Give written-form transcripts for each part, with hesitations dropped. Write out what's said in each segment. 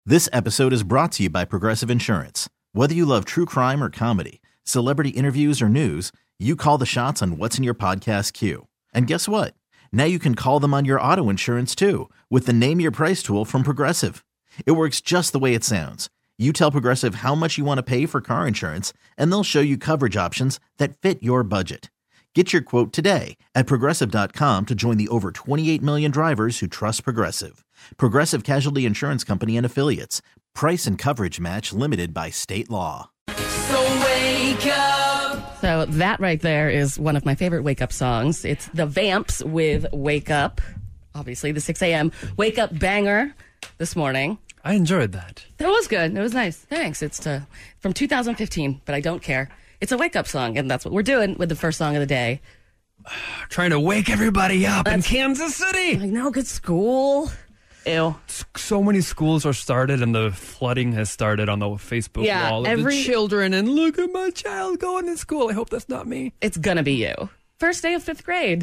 This episode is brought to you by Progressive Insurance. Whether you love true crime or comedy, celebrity interviews or news, you call the shots on what's in your podcast queue. And guess what? Now you can call them on your auto insurance too with the Name Your Price tool from Progressive. It works just the way it sounds. You tell Progressive how much you want to pay for car insurance, and they'll show you coverage options that fit your budget. Get your quote today at Progressive.com to join the over 28 million drivers who trust Progressive. Progressive Casualty Insurance Company and Affiliates. Price and coverage match limited by state law. So wake up. So that right there is one of my favorite wake-up songs. It's The Vamps with Wake Up. Obviously, the 6 a.m. wake-up banger this morning. I enjoyed that. That was good. It was nice. Thanks. It's from 2015, but I don't care. It's a wake-up song, and that's what we're doing with the first song of the day. Trying to wake everybody up in Kansas City. Like, no, good school. Ew. So many schools are started, and the flooding has started on the Facebook wall of the children. And look at my child going to school. I hope that's not me. It's gonna be you. First day of fifth grade.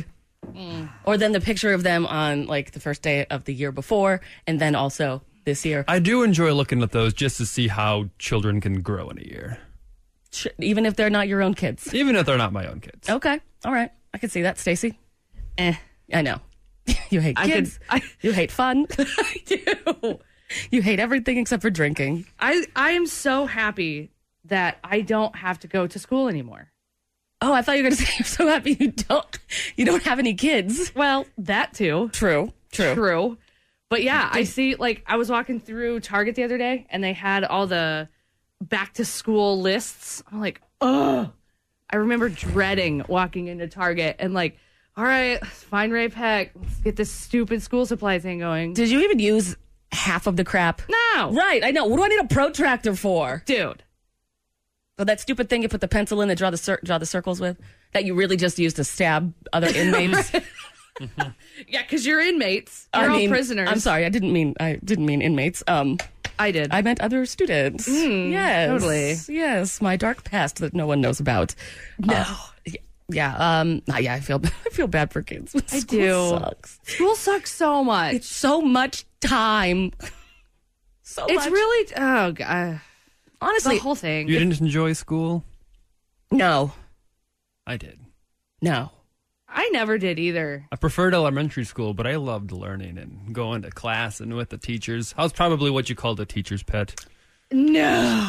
Or then the picture of them on, like, the first day of the year before, and then also this year. I do enjoy looking at those just to see how children can grow in a year. Even if they're not your own kids. Even if they're not my own kids. Okay. All right. I can see that, Stacey. I know. You hate kids. You hate fun. I do. You hate everything except for drinking. I am so happy that I don't have to go to school anymore. Oh, I thought you were going to say you're so happy you don't have any kids. Well, that too. True. But yeah, I see, like, I was walking through Target the other day, and they had all the back-to-school lists. I'm like, ugh. I remember dreading walking into Target and, like, all right, let's find Ray Peck. Let's get this stupid school supply thing going. Did you even use half of the crap? No. Right, I know. What do I need a protractor for? Dude. So that stupid thing you put the pencil in and draw the circles with that you really just use to stab other inmates? Yeah, because you're inmates. You're all prisoners. I'm sorry, I didn't mean inmates. I did. I meant other students. Yes. Totally. Yes, my dark past that no one knows about. No. I feel bad for kids. I do. Sucks. School sucks so much. It's so much time. It's really, oh, God. Honestly, the whole thing. You didn't enjoy school? No. I did. No. I never did either. I preferred elementary school, but I loved learning and going to class and with the teachers. I was probably what you called a teacher's pet. No.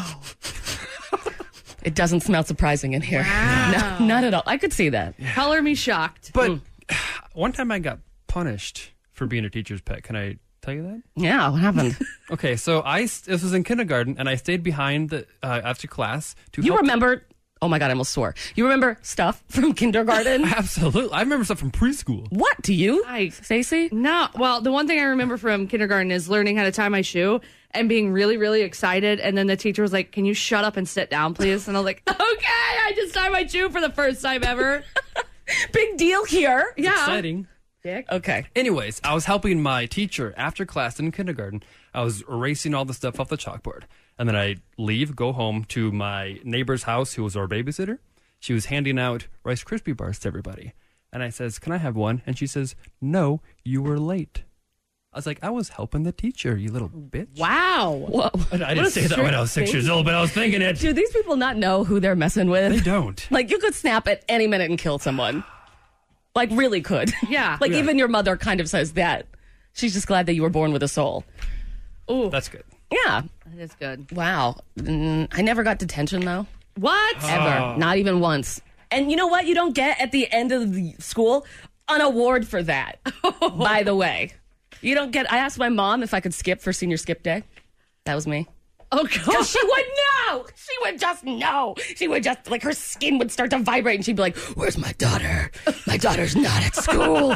It doesn't smell surprising in here. Wow. No, not at all. I could see that. Yeah. Color me shocked. But one time I got punished for being a teacher's pet. Can I tell you that? Yeah, what happened? Okay, so this was in kindergarten, and I stayed behind after class to You help remember... Oh my God, I almost swore. You remember stuff from kindergarten? Absolutely. I remember stuff from preschool. What? Do you, Stacey? No. Well, the one thing I remember from kindergarten is learning how to tie my shoe and being really, really excited. And then the teacher was like, can you shut up and sit down, please? And I was like, okay, I just tied my shoe for the first time ever. Big deal here. Yeah. Exciting. Dick. Okay. Anyways, I was helping my teacher after class in kindergarten. I was erasing all the stuff off the chalkboard. And then I leave, go home to my neighbor's house, who was our babysitter. She was handing out Rice Krispie bars to everybody. And I says, can I have one? And she says, no, you were late. I was like, I was helping the teacher, you little bitch. Wow. Whoa. I didn't say that when I was 6 years old, but I was thinking it. Do these people not know who they're messing with? They don't. Like, you could snap at any minute and kill someone. Like, really could. Yeah. Like, even your mother kind of says that. She's just glad that you were born with a soul. Ooh. That's good. Yeah. That is good. Wow. I never got detention, though. What? Ever. Not even once. And you know what? You don't get at the end of the school an award for that, by the way. You don't get... I asked my mom if I could skip for senior skip day. That was me. Oh, God. Because she would know. She would just know. She would just, like, her skin would start to vibrate, and she'd be like, where's my daughter? My daughter's not at school.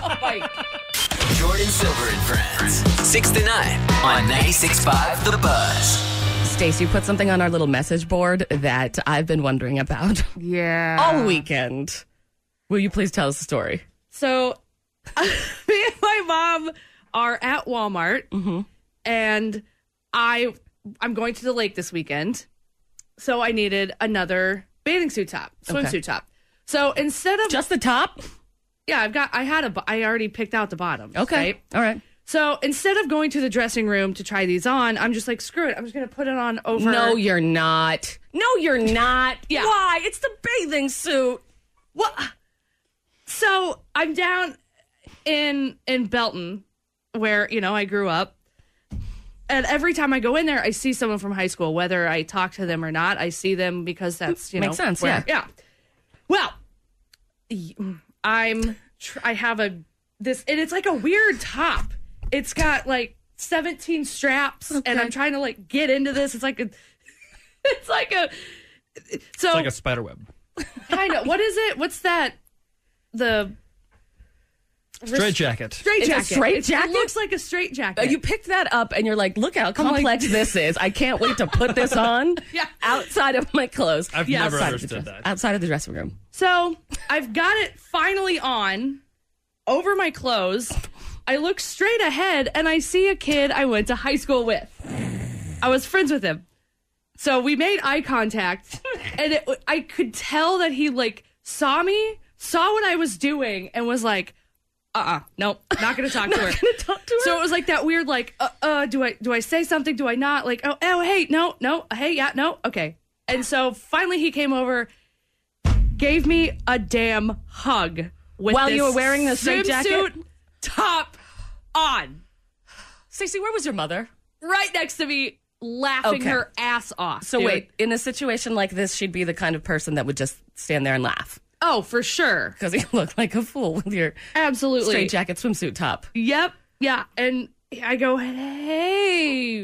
Jordan Silver and Friends, 6 to 9 on 96.5 The Buzz. Stacey, you put something on our little message board that I've been wondering about Yeah. all weekend. Will you please tell us the story? So, me and my mom are at Walmart, and I'm going to the lake this weekend, so I needed another bathing suit top, swimsuit top. So instead of Just the top? I already picked out the bottom. Okay. Right? All right. So instead of going to the dressing room to try these on, I'm just like, screw it. I'm just going to put it on over. No, you're not. No, you're not. Yeah. Why? It's the bathing suit. What? So I'm down in Belton, where, I grew up. And every time I go in there, I see someone from high school, whether I talk to them or not. I see them because that's, Makes sense, where, yeah. Well, I have this, and it's like a weird top. It's got like 17 straps, and I'm trying to like get into this. It's like a spider web. kind of. What is it? What's that? The Straight jacket. Straight It's a jacket. straight jacket? It looks like a straight jacket. You picked that up and you're like, look how complex this is. I can't wait to put this on Yeah. outside of my clothes. I've never Outside of the understood dress- that. Outside of the dressing room. So I've got it finally on over my clothes. I look straight ahead and I see a kid I went to high school with. I was friends with him. So we made eye contact, and I could tell that he like saw me, saw what I was doing, and was like, nope, not gonna talk to her. Gonna talk to her? So it was like that weird like, do I say something? Do I not? Like, oh, hey, no, hey, yeah, no, okay. And so finally he came over, gave me a damn hug with While this you were wearing the straight jacket? swimsuit top on, Stacey, where was your mother? right next to me, laughing Okay. her ass off. So dude. wait, in a situation like this, she'd be the kind of person that would just stand there and laugh Oh, for sure. because you look like a fool with your Absolutely. straight jacket swimsuit top. Yep. Yeah. And I go, hey,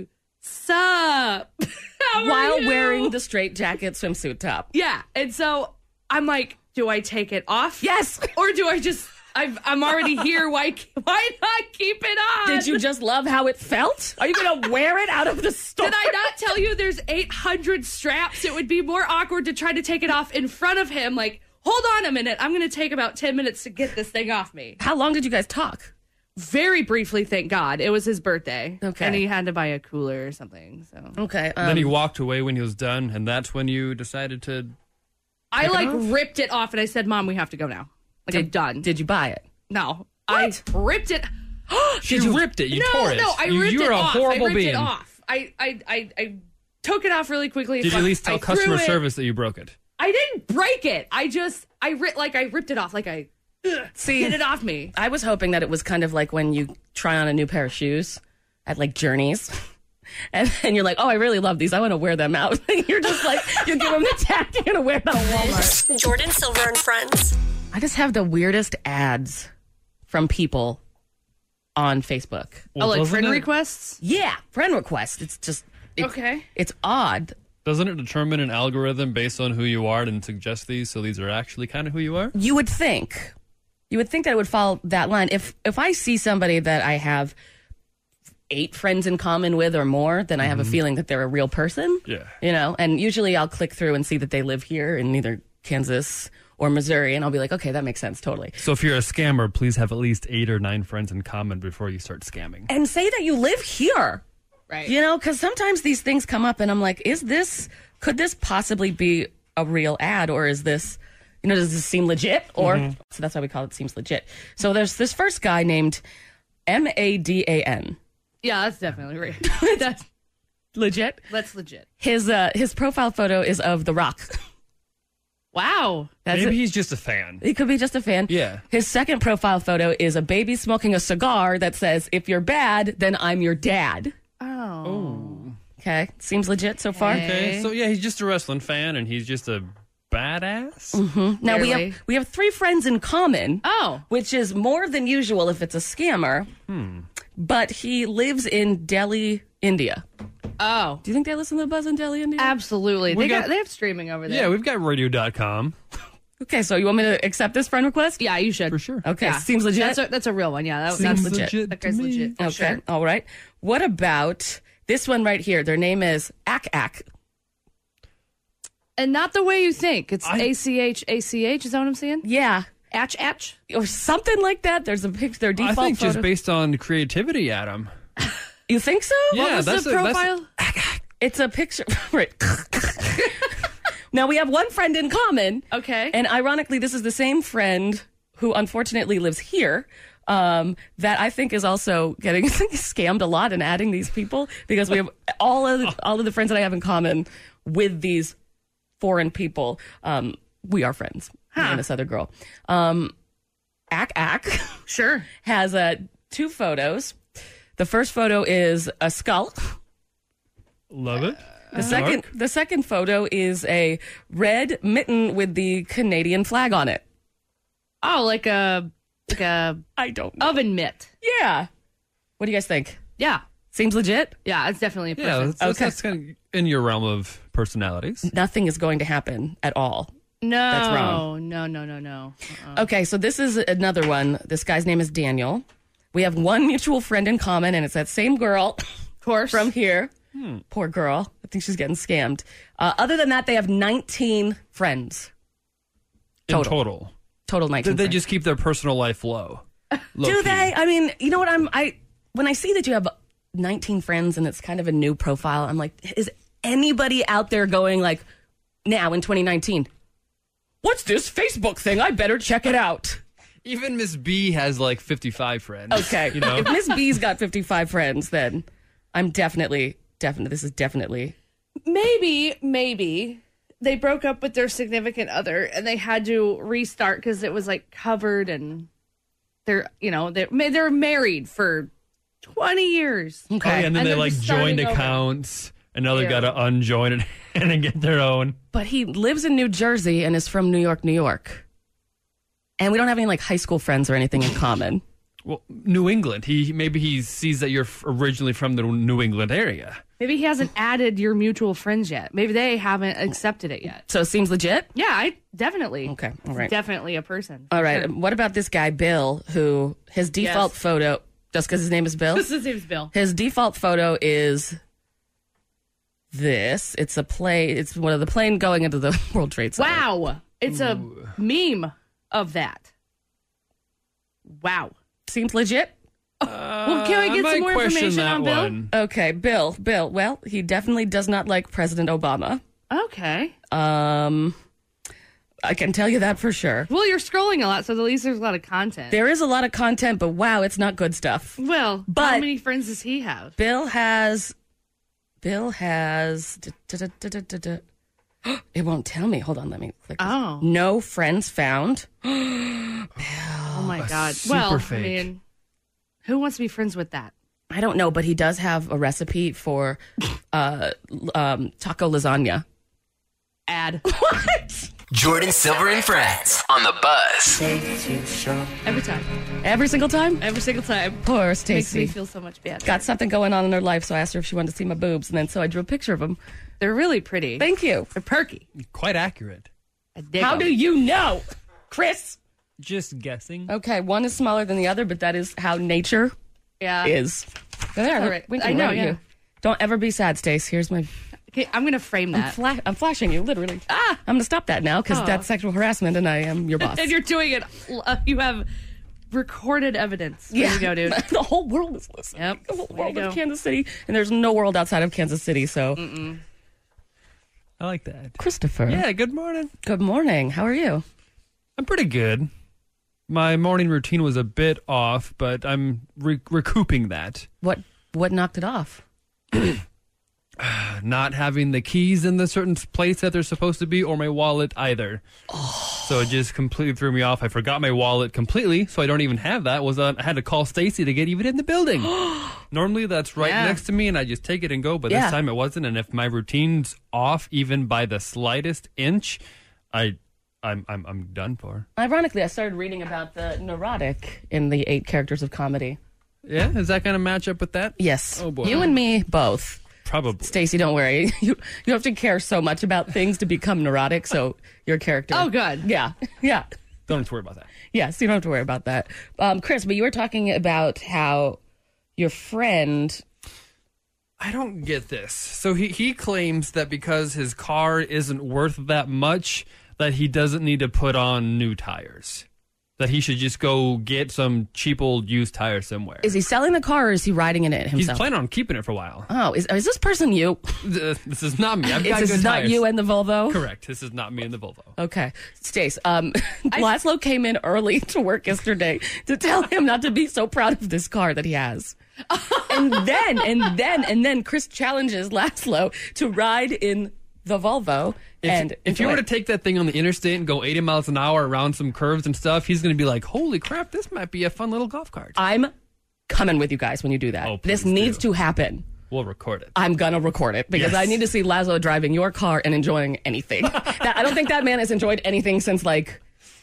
sup? How are While you? wearing the straight jacket swimsuit top. Yeah. And so I'm like, do I take it off? Yes. Or do I just, I'm already here. Why not keep it on? Did you just love how it felt? Are you going to wear it out of the store? Did I not tell you there's 800 straps? It would be more awkward to try to take it off in front of him. Like, hold on a minute. I'm going to take about 10 minutes to get this thing off me. How long did you guys talk? Very briefly, thank God. It was his birthday. Okay. And he had to buy a cooler or something. So Okay. Then he walked away when he was done, and that's when you decided to. I like off? ripped it off and I said, Mom, we have to go now. Like, I'm done. Did you buy it? No. I ripped it. You ripped it. You tore it. No, I You- ripped you it were a off. horrible I ripped being. it off. I took it off really quickly. Did you at least I tell threw customer it. service that you broke it? I didn't break it. I ripped it off. Like I See, get it off me. I was hoping that it was kind of like when you try on a new pair of shoes at like Journeys. And then you're like, oh, I really love these. I want to wear them out. You're just like, you give them the tag. You're going to wear them at Walmart. Jordan Silver and Friends. I just have the weirdest ads from people on Facebook. Oh, like doesn't friend it- requests? Yeah, friend request. It's just Okay. It's odd. Doesn't it determine an algorithm based on who you are and suggest these? So these are actually kind of who you are? You would think that it would follow that line. If I see somebody that I have 8 friends in common with or more, then I have a feeling that they're a real person. Yeah. You know, and usually I'll click through and see that they live here in either Kansas or Missouri, and I'll be like, okay, that makes sense, totally. So if you're a scammer, please have at least 8 or 9 friends in common before you start scamming. And say that you live here. Right. You know, because sometimes these things come up and I'm like, could this possibly be a real ad, or is this, you know, does this seem legit? Or, so that's why we call it Seems Legit. So there's this first guy named Madan. Yeah, that's definitely right. that's Legit? legit. His profile photo is of The Rock. Wow. That's Maybe it. he's just a fan. He could be just a fan. Yeah. His second profile photo is a baby smoking a cigar that says, if you're bad, then I'm your dad. Oh. Okay. Seems legit so far. Okay, so yeah, he's just a wrestling fan, and he's just a badass. Now Barely. we have 3 friends in common. Oh. Which is more than usual if it's a scammer. But he lives in Delhi, India. Oh. Do you think they listen to the Buzz in Delhi, India? Absolutely. We They got- have streaming over there. Yeah, we've got radio.com. Okay, so you want me to accept this friend request? Yeah, you should. For sure. Okay, Yeah. seems legit. That's a real one. Yeah, Seems that's legit. That guy's to me. legit. For Okay, Sure. all right. What about this one right here? Their name is Ak. And not the way you think. It's I- ACH. Is that what I'm saying? Yeah, Atch. or something like that. There's a picture. Their I default think photo. just based on creativity, Adam. You think so? Yeah, What was that's the a- that's- profile? It's a picture. Right. Now we have one friend in common. Okay. And ironically, this is the same friend who unfortunately lives here. that I think is also getting scammed a lot and adding these people because we have all of the friends that I have in common with these foreign people. We are friends. Me and this other girl. Ack Sure. has 2 photos. The first photo is a skull. Love it. The second photo is a red mitten with the Canadian flag on it. Oh, like a I don't know. oven mitt. Yeah. What do you guys think? Yeah. Seems legit? Yeah, it's definitely a person. Yeah, that's kind of in your realm of personalities. Nothing is going to happen at all. No. That's wrong. No. Okay, so this is another one. This guy's name is Daniel. We have one mutual friend in common, and it's that same girl Of course. from here. Poor girl. I think she's getting scammed. Other than that, they have 19 friends. In total. Total 19 Did they friends. just keep their personal life low? Do Low-key. they? I mean, you know what? When I see that you have 19 friends and it's kind of a new profile, I'm like, is anybody out there going like, now in 2019, what's this Facebook thing? I better check it out. Even Miss B has like 55 friends. Okay. You know? If Miss B's got 55 friends, then I'm definitely, this is definitely. Maybe they broke up with their significant other and they had to restart because it was like covered and they're married for 20 years. Okay. Oh, yeah, and then And they they're like just joined starting over. accounts, and now they've Yeah. got to unjoin it and then get their own. But he lives in New Jersey and is from New York, New York. And we don't have any like high school friends or anything in common. Well, New England. Maybe he sees that you're originally from the New England area. Maybe he hasn't added your mutual friends yet. Maybe they haven't accepted it yet. So it seems legit? Yeah, I definitely. Okay, all right. Definitely a person. All right. Sure. What about this guy, Bill, who his default Yes. photo, just because his name is Bill? His name's Bill. His default photo is this. It's a plane. It's one of the plane going into the World Trade Center. Wow. It's a meme of that. Wow. Seems legit. Well, can we I get might some more question information that on Bill? one. Okay, Bill. Well, he definitely does not like President Obama. Okay. I can tell you that for sure. Well, you're scrolling a lot, so at least there's a lot of content. There is a lot of content, but wow, it's not good stuff. Well, But- how many friends does he have? Bill has. It won't tell me. Hold on, let me click. This. Oh. No friends found. Oh my God. super Well, fake. I mean, who wants to be friends with that? I don't know, but he does have a recipe for taco lasagna. Ad. What? Jordan Silver and Friends on the Buzz. Every time. Every single time? Every single time. Poor Makes me Stacy. feel so much better. Got something going on in her life, so I asked her if she wanted to see my boobs, and then so I drew a picture of them. They're really pretty. Thank you. They're perky. Quite accurate. I dig How 'em. do you know, Chris? Just guessing. Okay, one is smaller than the other, but that is how nature Yeah. is. There, all right. winking I know, right at yeah. you. Don't ever be sad, Stace. Here's my. Okay, I'm going to frame that. I'm flashing you, literally. I'm going to stop that now because Oh. that's sexual harassment, and I am your boss. And you're doing it. You have recorded evidence. There you go, dude. The whole world is listening. Yep. The whole Way world to is go. Kansas City, and there's no world outside of Kansas City. So, I like that. Christopher. Yeah, good morning. Good morning. How are you? I'm pretty good. My morning routine was a bit off, but I'm recouping that. What knocked it off? Not having the keys in the certain place that they're supposed to be, or my wallet either. So it just completely threw me off. I forgot my wallet completely, so I don't even have that. I had to call Stacy to get even in the building. Normally that's right Yeah. next to me, and I just take it and go. But Yeah. this time it wasn't. And if my routine's off even by the slightest inch, I'm done for. Ironically, I started reading about the neurotic in the 8 characters of comedy. Yeah, is that going to match up with that? Yes. Oh, boy. You and me both. Probably. Stacy, don't worry. You have to care so much about things to become neurotic, so your character. Oh, good. Yeah. Yeah. Don't have to worry about that. Yes, you don't have to worry about that. Chris, but you were talking about how your friend. I don't get this. So he claims that because his car isn't worth that much, that he doesn't need to put on new tires. that he should just go get some cheap old used tires somewhere. Is he selling the car or is he riding in it He's himself? planning on keeping it for a while. Oh, is this person you? This is not me. I've got This good is not tires. you and the Volvo? Correct. This is not me and the Volvo. Okay. Stace, Laszlo came in early to work yesterday to tell him not to be so proud of this car that he has. and then Chris challenges Laszlo to ride in the Volvo. If you were to take that thing on the interstate and go 80 miles an hour around some curves and stuff, he's going to be like, holy crap, this might be a fun little golf cart. I'm coming with you guys when you do that. Oh, this please needs do. to happen. We'll record it. I'm going to record it because Yes. I need to see Laszlo driving your car and enjoying anything. I don't think that man has enjoyed anything since like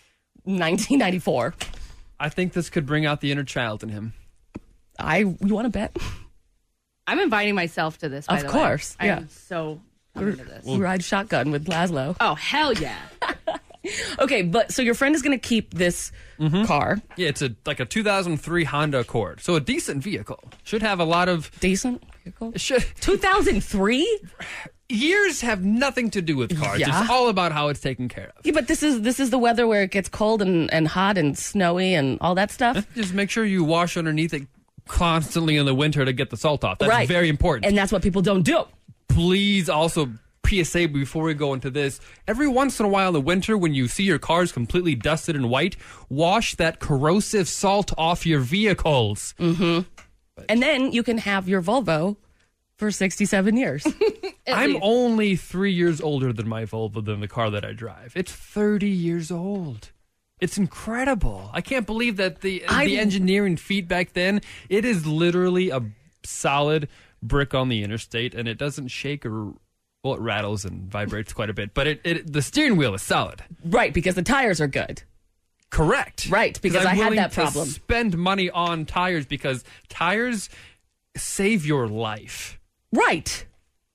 1994. I think this could bring out the inner child in him. You want to bet? I'm inviting myself to this, by Of the course, way. yeah. I'm so into this. You ride shotgun with Laszlo. Oh, hell yeah. Okay, but so your friend is going to keep this car. Yeah, it's like a 2003 Honda Accord. So a decent vehicle. Should have a lot of... Decent vehicle. 2003? Years have nothing to do with cars. Yeah. It's all about how it's taken care of. Yeah, but this is the weather where it gets cold and hot and snowy and all that stuff. Just make sure you wash underneath it constantly in the winter to get the salt off. That's Right. very important. And that's what people don't do. Please also PSA before we go into this. Every once in a while in the winter, when you see your cars completely dusted and white, wash that corrosive salt off your vehicles. And then you can have your Volvo for 67 years. I'm only 3 years older than my Volvo than the car that I drive. It's 30 years old. It's incredible. I can't believe that the engineering feat back then, it is literally a solid brick on the interstate, and it doesn't shake or... Well, it rattles and vibrates quite a bit, but the steering wheel is solid. Right, because the tires are good. Correct. Right, because I'm I had willing that to problem. spend money on tires because tires save your life. Right.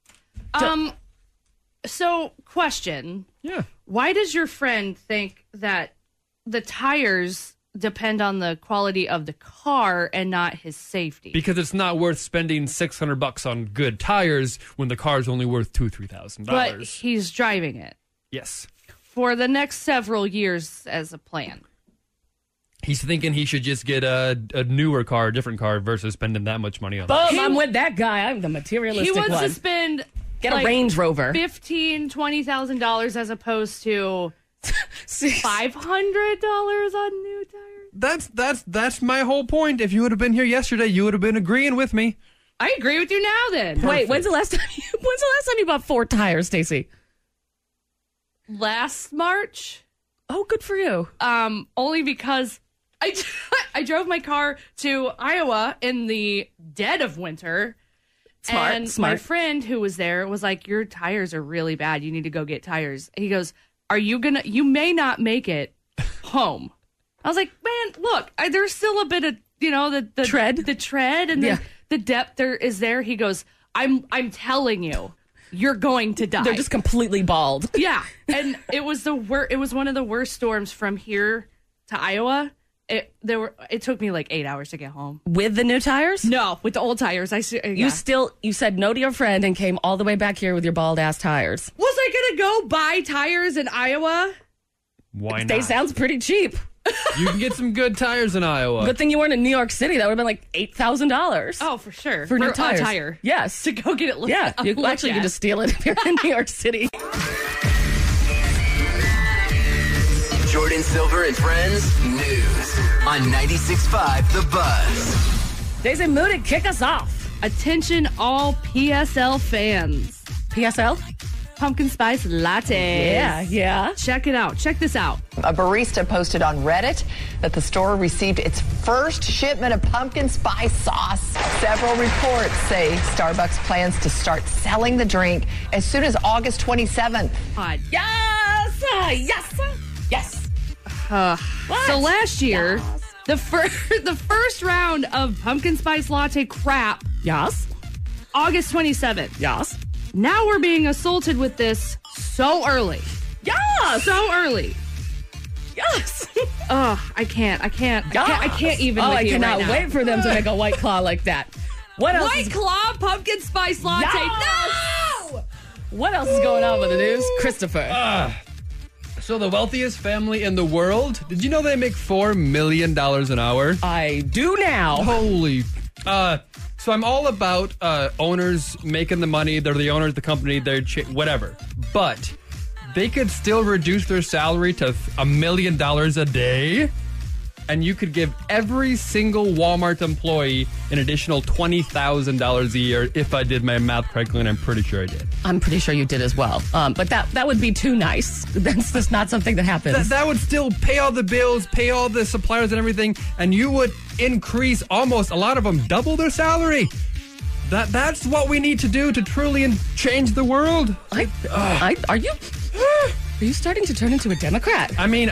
So, question. Yeah. Why does your friend think that the tires depend on the quality of the car and not his safety? Because it's not worth spending $600 on good tires when the car's only worth $2,000-$3,000. But he's driving it Yes. for the next several years as a plan. He's thinking he should just get a newer car, a different car, versus spending that much money on Boom, that. I'm with that guy. I'm the materialistic He wants one. to spend Get a Range Rover. $15,000-$20,000 as opposed to $500 on new tires. That's my whole point. If you would have been here yesterday, you would have been agreeing with me. I agree with you now. Then Wait, when's the last time you bought 4 tires, Stacey? last March. Oh, good for you. Only because I drove my car to Iowa in the dead of winter. Smart, And smart. my friend who was there was like, your tires are really bad. You need to go get tires. He goes, you may not make it home. I was like, man, look, there's still a bit of, the Tread? the tread and the depth there is there. He goes, I'm telling you, you're going to die. They're just completely bald. Yeah, and it was it was one of the worst storms from here to Iowa. It took me like 8 hours to get home. With the new tires? No, with the old tires. You said no to your friend and came all the way back here with your bald ass tires. Was I gonna go buy tires in Iowa? Why They not? sounds pretty cheap. You can get some good tires in Iowa. Good thing you weren't in New York City. That would have been like $8,000. Oh, for sure. For new a tires. tire. Yes. To go get it looked Yeah. You looked actually at. can just steal it if you're in New York City. Jordan Silver and Friends News on 96.5 The Buzz. Daisy Moody, kick us off. Attention all PSL fans. PSL? Pumpkin spice latte. Yeah. Check it out. Check this out. A barista posted on Reddit that the store received its first shipment of pumpkin spice sauce. Several reports say Starbucks plans to start selling the drink as soon as August 27th. God. Yes. Yes. So last year, the first round of pumpkin spice latte crap, Yes. August 27th. Yes. Now we're being assaulted with this so early. Yes. So early. Yes. Ugh, I can't even Oh, with I you cannot right now. wait for them to make a White Claw like that. What else? White Claw pumpkin spice latte. Yes! No! What else is going on with the news, Christopher? So the wealthiest family in the world, did you know they make $4 million an hour? I do now. Holy. So I'm all about owners making the money. They're the owners of the company. They're whatever. But they could still reduce their salary to $1 million a day. And you could give every single Walmart employee an additional $20,000 a year if I did my math correctly, and I'm pretty sure I did. I'm pretty sure you did as well. But that would be too nice. That's just not something that happens. That would still pay all the bills, pay all the suppliers and everything, and you would increase almost, a lot of them, double their salary. That's what we need to do to truly change the world. Are you starting to turn into a Democrat? I mean,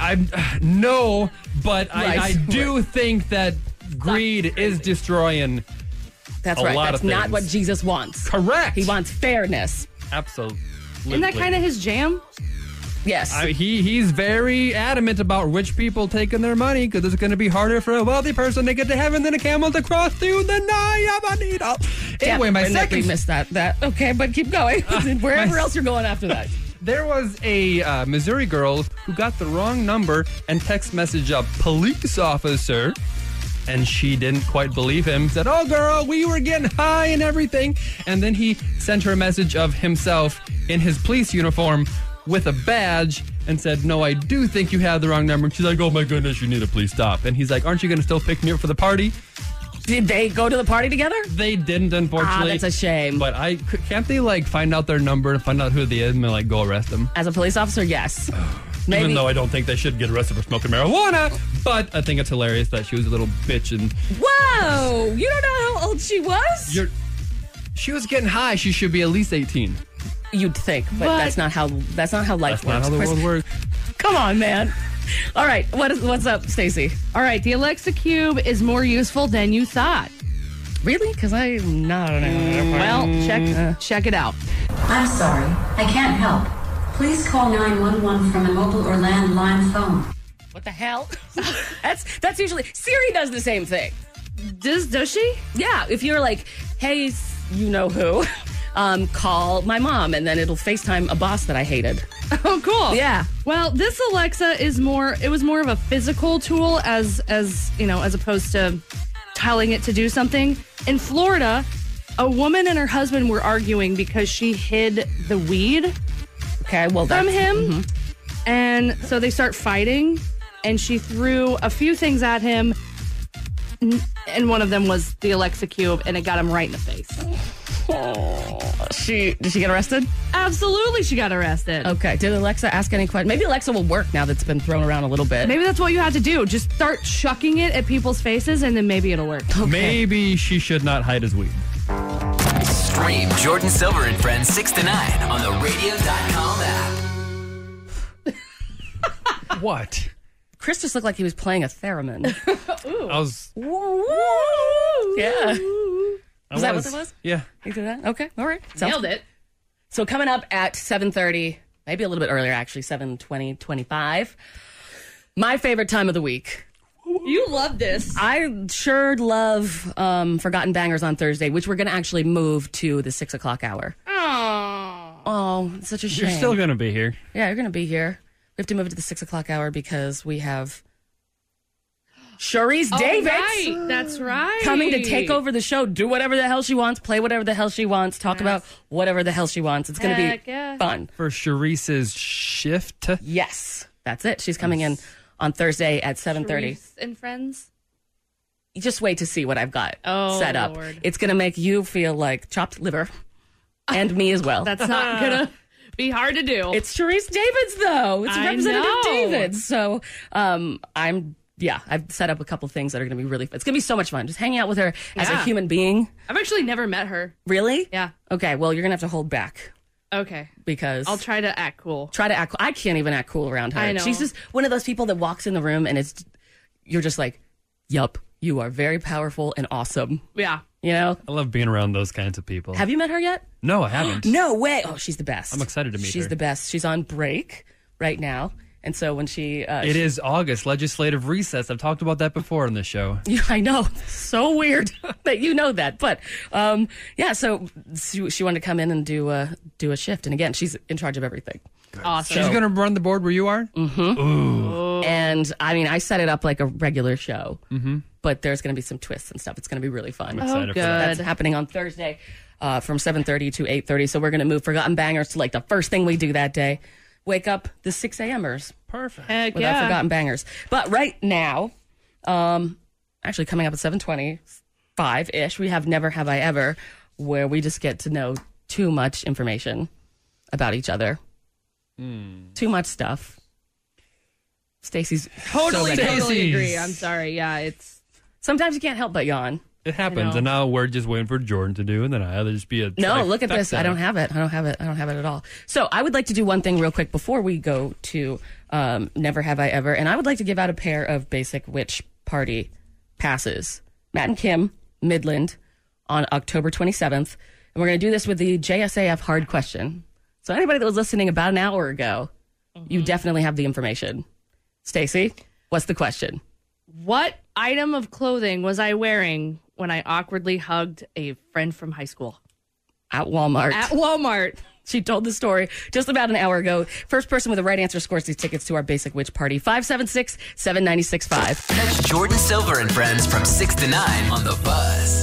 no, but Right. I do think that greed is destroying. That's a right. lot That's of not things. what Jesus wants. Correct. He wants fairness. Absolutely. Isn't that kind of his jam? Yes. He's very adamant about rich people taking their money because it's going to be harder for a wealthy person to get to heaven than a camel to cross through the eye of a needle. Anyway, my second... We missed that. Okay, but keep going. Wherever else you're going after that. There was a Missouri girl who got the wrong number and text messaged a police officer, and she didn't quite believe him. Said, "Oh, girl, we were getting high and everything." And then he sent her a message of himself in his police uniform with a badge and said, "No, I do think you have the wrong number." And she's like, "Oh my goodness, you need to please stop." And he's like, "Aren't you going to still pick me up for the party?" Did they go to the party together? They didn't, unfortunately. That's a shame. But can't they find out their number and find out who they is and go arrest them? As a police officer, yes. Maybe. Even though I don't think they should get arrested for smoking marijuana, but I think it's hilarious that she was a little bitch and Whoa! You don't know how old she was? she was getting high. She should be at least 18. You'd think, but that's not how life That's works. not how the world works. Come on, man. All right, what's up, Stacey? All right, the Alexa Cube is more useful than you thought. Really? Because I'm not. Well, check it out. I'm sorry, I can't help. Please call 911 from a mobile or landline phone. What the hell? That's usually Siri does the same thing. Does she? Yeah, if you're like, hey, you know who, call my mom, and then it'll FaceTime a boss that I hated. Oh, cool. Yeah. Well, this Alexa is more of a physical tool as opposed to telling it to do something. In Florida, a woman and her husband were arguing because she hid the weed from him. And so they start fighting, and she threw a few things at him, and one of them was the Alexa Cube, and it got him right in the face. Did she get arrested? Absolutely, she got arrested. Okay. Did Alexa ask any questions? Maybe Alexa will work now that's been thrown around a little bit. Maybe that's what you have to do. Just start chucking it at people's faces, and then maybe it'll work. Okay. Maybe she should not hide his weed. Stream Jordan Silver and Friends 6 to 9 on the radio.com app. What? Chris just looked like he was playing a theremin. I was. Yeah. Was that what it was? Yeah. You did that? Okay. All right. Nailed it. So coming up at 7:30, maybe a little bit earlier, actually, 7:20, 25. My favorite time of the week. You love this. I sure love Forgotten Bangers on Thursday, which we're going to actually move to the 6 o'clock hour. Oh, it's such a shame. You're still going to be here. Yeah, you're going to be here. We have to move it to the 6 o'clock hour because we have Charisse Davids. Right. That's right. Coming to take over the show, do whatever the hell she wants, play whatever the hell she wants, talk about whatever the hell she wants. It's going to be fun. For Charisse's shift. Yes, that's it. She's coming in on Thursday at 7:30. Charisse and Friends. You just wait to see what I've got set up. Lord. It's going to make you feel like chopped liver, and me as well. That's not going to be hard to do. It's Charisse Davids, though. It's I Representative know. Davids. So I've set up a couple things that are going to be really fun. It's going to be so much fun. Just hanging out with her as a human being. I've actually never met her. Really? Yeah. Okay, well, you're going to have to hold back Okay. because I'll try to act cool. try to act cool. I can't even act cool around her. I know. She's just one of those people that walks in the room and you're just like, yup, you are very powerful and awesome. Yeah. You know? I love being around those kinds of people. Have you met her yet? No, I haven't. No way. Oh, she's the best. I'm excited to meet her. She's the best. She's on break right now. And so when she... It is August, legislative recess. I've talked about that before on this show. Yeah, I know. So weird that you know that. But, so she wanted to come in and do a shift. And again, she's in charge of everything. Awesome. She's going to run the board where you are? Mm-hmm. Ooh. And, I mean, I set it up like a regular show. Mm-hmm. But there's going to be some twists and stuff. It's going to be really fun. I'm excited for that. That's happening on Thursday from 7:30 to 8:30. So we're going to move Forgotten Bangers to like the first thing we do that day. Wake up the 6 a.m.ers. Perfect. Heck With our Forgotten Bangers. But right now, actually coming up at 7:25-ish, we have Never Have I Ever, where we just get to know too much information about each other. Too much stuff. Stacey's Totally Stacey's. agree. I'm sorry. Yeah, it's... Sometimes you can't help but yawn. It happens, and now we're just waiting for Jordan to do, and then I'll just be a... No, look at this. I don't have it. I don't have it at all. So I would like to do one thing real quick before we go to Never Have I Ever, and I would like to give out a pair of Basic Witch Party passes. Matt and Kim, Midland, on October 27th. And we're going to do this with the JSAF hard question. So anybody that was listening about an hour ago, you definitely have the information. Stacey, what's the question? What item of clothing was I wearing when I awkwardly hugged a friend from high school? At Walmart. At Walmart. She told the story just about an hour ago. First person with the right answer scores these tickets to our Basic Witch Party. 576-7965. Catch Jordan Silver and friends from 6 to 9 on The Buzz.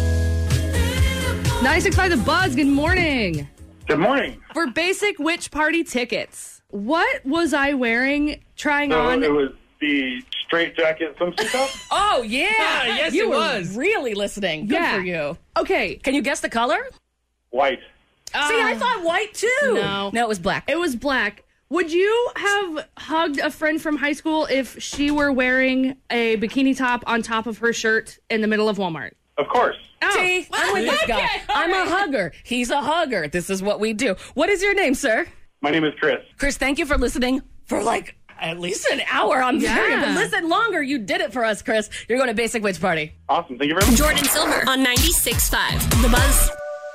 96.5 The Buzz, good morning. Good morning. For Basic Witch Party tickets, what was I wearing trying on? It was the straight jacket swimsuit top? Oh, yeah. yes, you it were was. really listening. Good Yeah. for you. Okay. Can you guess the color? White. See, I thought white, too. No. No, it was black. It was black. Would you have hugged a friend from high school if she were wearing a bikini top on top of her shirt in the middle of Walmart? Of course. See, I'm with this guy. I'm a hugger. He's a hugger. This is what we do. What is your name, sir? My name is Chris. Chris, thank you for listening for like at least an hour. I'm very, but listen longer. You did it for us, Chris. You're going to Basic Witch Party. Awesome. Thank you very much. Jordan Silver on 96.5 The Buzz.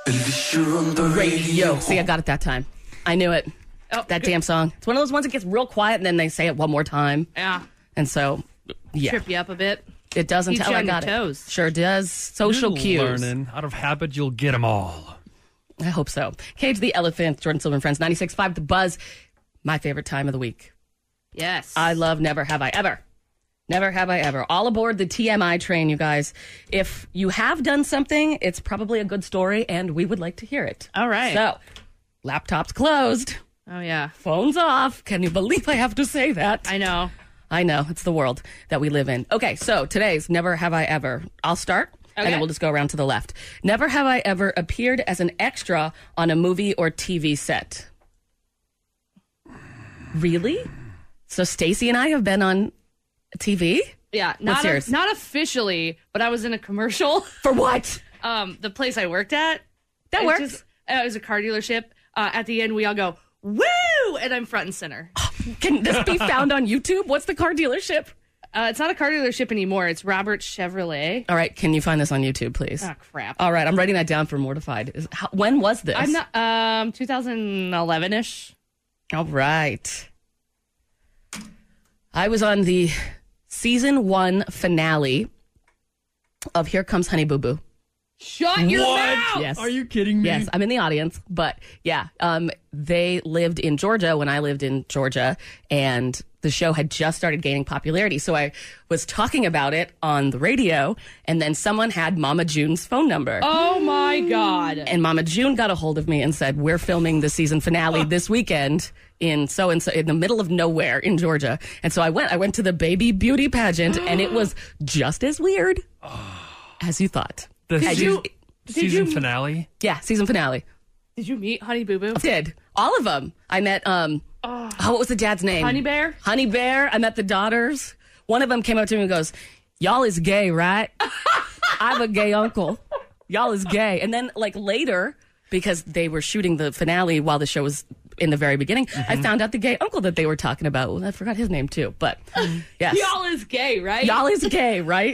Radio. See, I got it that time. I knew it. Oh, that damn song. It's one of those ones that gets real quiet and then they say it one more time. Yeah. And so, yeah. Trip you up a bit. It does until Keeps you I on got your it. toes. Sure does. Social You're cues. learning. Out of habit, you'll get them all. I hope so. Cage the Elephant, Jordan Silver and Friends, 96.5 The Buzz. My favorite time of the week. Yes. I love Never Have I Ever. Never have I ever. All aboard the TMI train, you guys. If you have done something, it's probably a good story, and we would like to hear it. All right. So, laptops closed, Oh, yeah. phones off. Can you believe I have to say that? I know. I know. It's the world that we live in. Okay, so today's Never Have I Ever. I'll start, and then we'll just go around to the left. Never have I ever appeared as an extra on a movie or TV set. Really? So Stacey and I have been on TV? Yeah. What's yours? Not officially, but I was in a commercial. For what? The place I worked at. That It works. it was a car dealership. At the end, we all go, woo! And I'm front and center. Can this be found on YouTube? What's the car dealership? It's not a car dealership anymore. It's Robert Chevrolet. All right, can you find this on YouTube, please? Oh, crap. All right, I'm writing that down for Mortified. When was this? I'm not, 2011-ish. All right. I was on the season 1 finale of Here Comes Honey Boo Boo. Shut your mouth! Yes. Are you kidding me? Yes, I'm in the audience, but yeah, they lived in Georgia when I lived in Georgia, and the show had just started gaining popularity. So I was talking about it on the radio, and then someone had Mama June's phone number. Oh, my God. And Mama June got a hold of me and said, we're filming the season finale this weekend in so-and-so, in the middle of nowhere in Georgia. And so I went to the baby beauty pageant, and it was just as weird as you thought. The Did season you- finale? Yeah, season finale. Did you meet Honey Boo Boo? Did. All of them. I met, what was the dad's name? Honey Bear? Honey Bear. I met the daughters. One of them came up to me and goes, y'all is gay, right? I have a gay uncle. Y'all is gay. And then, like, later, because they were shooting the finale while the show was in the very beginning, I found out the gay uncle that they were talking about. Well, I forgot his name, too. But, yes. Y'all is gay, right? Y'all is gay, right?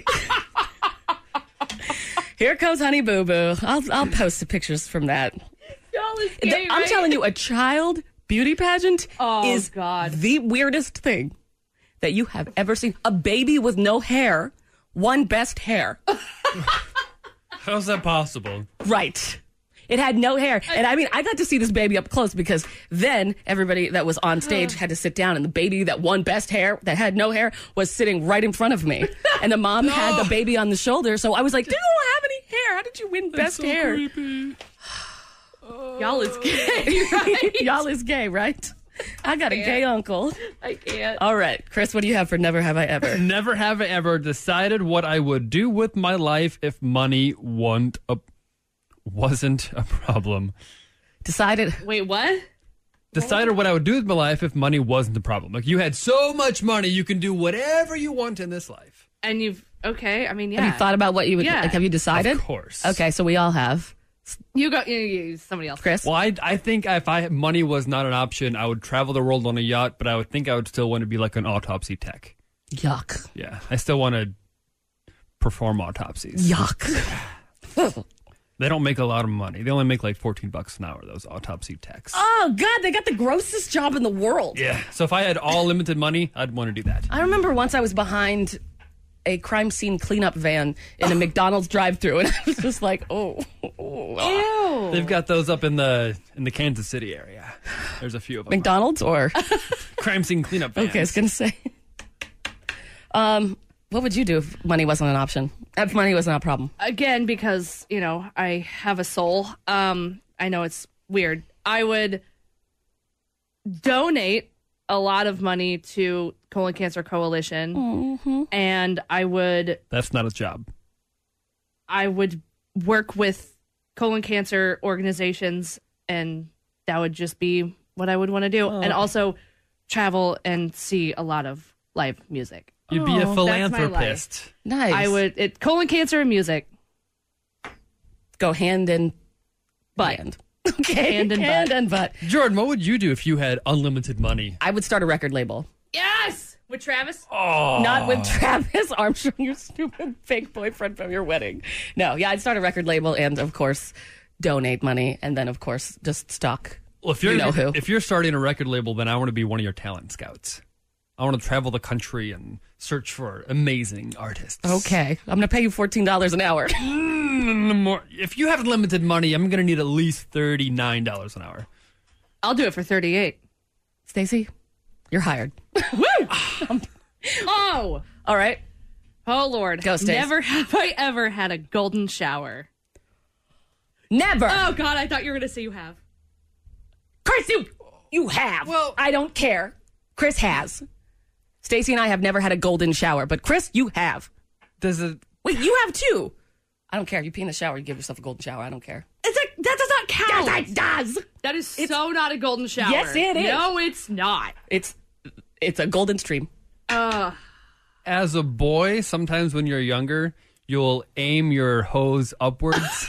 Here comes Honey Boo Boo. I'll post the pictures from that. Y'all is gay, I'm right? telling you, a child beauty pageant Oh, is God. the weirdest thing that you have ever seen. A baby with no hair won best hair. How's that possible? Right. It had no hair. And I mean, I got to see this baby up close because then everybody that was on stage had to sit down, and the baby that won best hair, that had no hair, was sitting right in front of me. And the mom had the baby on the shoulder. So I was like, you don't have any hair. How did you win best hair? Creepy. Y'all is gay, right? Y'all is gay, right? I got a gay uncle. I can't. All right. Chris, what do you have for Never Have I Ever? Never have I ever decided what I would do with my life if money wasn't a problem. Decided. Wait, what? Decided what I would do with my life if money wasn't a problem. Like, you had so much money, you can do whatever you want in this life. And okay, I mean, yeah. Have you thought about what you would, Yeah. like, have you decided? Of course. Okay, so we all have. You somebody else. Chris? Well, I think if money was not an option, I would travel the world on a yacht, but I would think I would still want to be like an autopsy tech. Yuck. Yeah, I still want to perform autopsies. Yuck. They don't make a lot of money. They only make like $14 an hour, those autopsy techs. Oh, God, they got the grossest job in the world. Yeah. So if I had all limited money, I'd want to do that. I remember once I was behind a crime scene cleanup van in a McDonald's drive-thru, and I was just like, oh. Ew. They've got those up in the Kansas City area. There's a few of them. McDonald's or? Crime scene cleanup vans. Okay, I was going to say. What would you do if money wasn't an option? If money was not a problem? Again, because, I have a soul. I know it's weird. I would donate a lot of money to Colon Cancer Coalition, and I would That's not a job. work with colon cancer organizations, and that would just be what I would want to do. And also travel and see a lot of live music. You'd be a That's my philanthropist. Nice. I would colon cancer and music. go hand in Butt. hand. Okay. Hand and butt. Jordan, what would you do if you had unlimited money? I would start a record label. Yes! With Travis? Oh. Not with Travis Armstrong, your stupid fake boyfriend from your wedding. No, yeah, I'd start a record label and, of course, donate money. And then, of course, just stock. Well, if you're, you know who. if you're starting a record label, then I want to be one of your talent scouts. I want to travel the country and search for amazing artists. Okay. I'm going to pay you $14 an hour. If you have limited money, I'm going to need at least $39 an hour. I'll do it for 38. Stacey, you're hired. Oh! All right. Oh, Lord. Go, Stace. Never have I ever had a golden shower. Never. Oh, God, I thought you were going to say you have. Chris, you have. Well- I don't care. Chris has. Stacey and I have never had a golden shower, but Chris, you have. Does it? Wait, you have too. I don't care. You pee in the shower, you give yourself a golden shower. I don't care. That does not count. Yes, it does. That is so not a golden shower. Yes, it is. No, it's not. It's a golden stream. As a boy, sometimes when you're younger, you'll aim your hose upwards.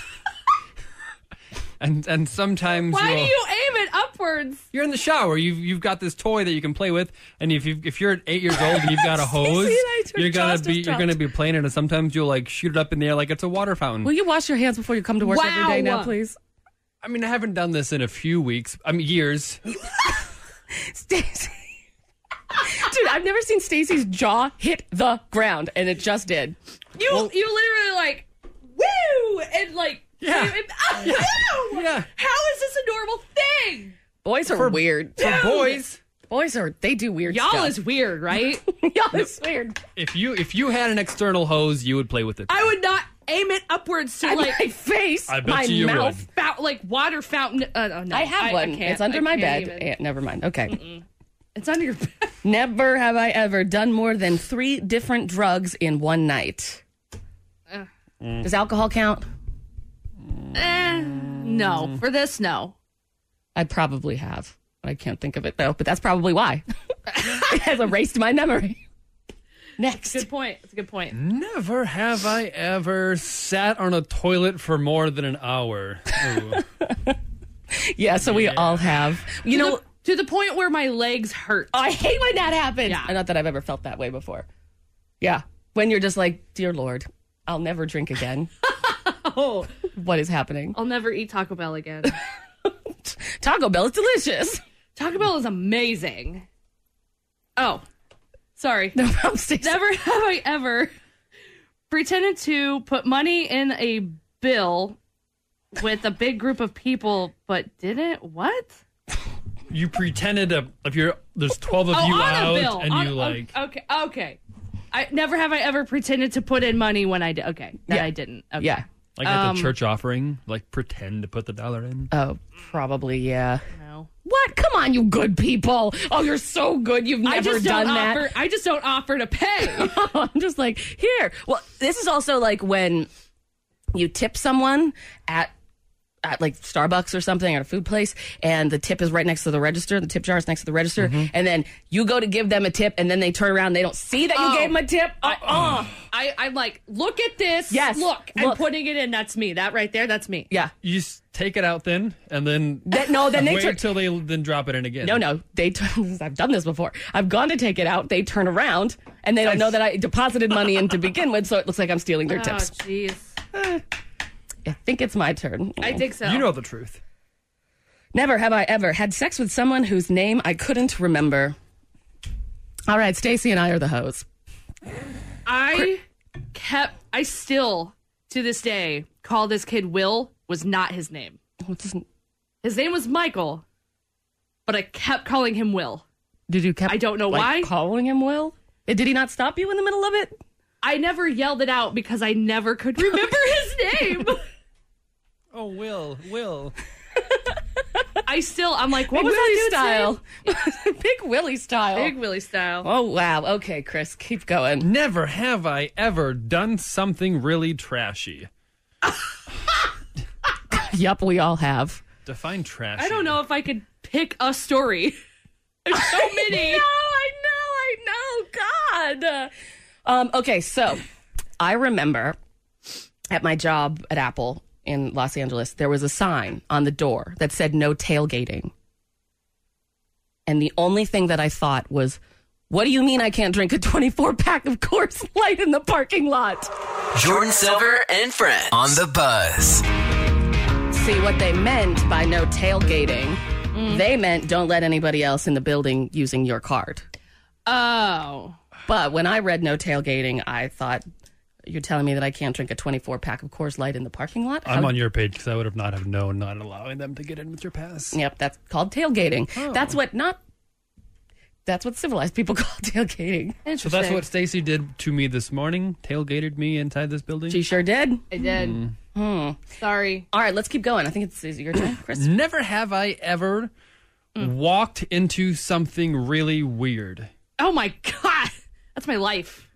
and sometimes Why do you aim it upwards? you're in the shower. You've got this toy that you can play with, and if you're 8 years old and you've got a hose, you're gonna be playing it, and sometimes you'll like shoot it up in the air like it's a water fountain. Will you wash your hands before you come to work every day now, Wow. please? I mean, I haven't done this in a few weeks. Years. Stacey. Dude, I've never seen Stacey's jaw hit the ground, and it just did. You literally like, woo! And like, Yeah. Woo! Yeah. How is this a normal thing? Boys are weird. For boys, They do weird Y'all stuff. is weird, right? Y'all is weird. if you had an external hose, you would play with it. I would not aim it upwards to And like my face, I bet my you mouth. would. like water fountain. No, I have one. can't. It's under I my can't bed. even. Never mind. Okay. It's under your bed. Never have I ever done more than 3 different drugs in one night. Does alcohol count? No, for this, no. I probably have. I can't think of it though, but that's probably why. It has erased my memory. Next. Good point. That's a good point. Never have I ever sat on a toilet for more than an hour. Ooh. Yeah, so we all have. You know, To the point where my legs hurt. I hate when that happens. Yeah. Not that I've ever felt that way before. Yeah. When you're just like, dear Lord, I'll never drink again. Oh, What is happening? I'll never eat Taco Bell again. Taco Bell is delicious. Taco Bell is amazing. Oh, Sorry. No problem, Stacey. Never have I ever pretended to put money in a bill with a big group of people, but didn't. What? You pretended there's 12 of you on a out, bill. and Okay. I never have I ever pretended to put in money when I did. Okay, that I didn't. Okay. Yeah. like at the church offering, like pretend to put the dollar in. Oh, probably, yeah. No. What? Come on, you good people. Oh, you're so good. You've never done that. I just don't offer to pay. I'm just like, here. Well, this is also like when you tip someone at like Starbucks or something at a food place, and the tip is right next to the register. The tip jar is next to the register, and then you go to give them a tip, and then they turn around, and they don't see that you gave them a tip. I'm like, look at this. Yes, look. I'm putting it in. That's me. That right there. That's me. Yeah. You just take it out then, and then then they wait till they then drop it in again. No, I've done this before. I've gone to take it out. They turn around, and they don't know that I deposited money in to begin with, so it looks like I'm stealing their tips. Oh, jeez. I think it's my turn. I think so. You know the truth. Never have I ever had sex with someone whose name I couldn't remember. All right, Stacey and I are the hoes. I still, to this day, call this kid Will. Was not his name. His name was Michael, but I kept calling him Will. Did you I don't know why. Calling him Will? Did he not stop you in the middle of it? I never yelled it out because I never could remember his name. Oh, Will. I'm like, what Big was Willie that dude's style? name? Big Willie style. Big Willie style. Oh, wow. Okay, Chris, keep going. Never have I ever done something really trashy. Yup, we all have. Define trashy. I don't know if I could pick a story. There's so many. I know. God. Okay, so I remember at my job at Apple in Los Angeles, there was a sign on the door that said no tailgating. And the only thing that I thought was, what do you mean I can't drink a 24-pack of Coors Light in the parking lot? Jordan Silver and Friends on the Buzz. See, what they meant by no tailgating, they meant don't let anybody else in the building using your card. Oh. But when I read no tailgating, I thought, you're telling me that I can't drink a 24-pack of Coors Light in the parking lot? I'm on your page because I would have not have known not allowing them to get in with your pass. Yep, that's called tailgating. Oh. That's what civilized people call tailgating. So that's what Stacey did to me this morning. Tailgated me inside this building. She sure did. I did. Sorry. All right, let's keep going. I think it's your turn, Chris. Never have I ever walked into something really weird. Oh my God. That's my life.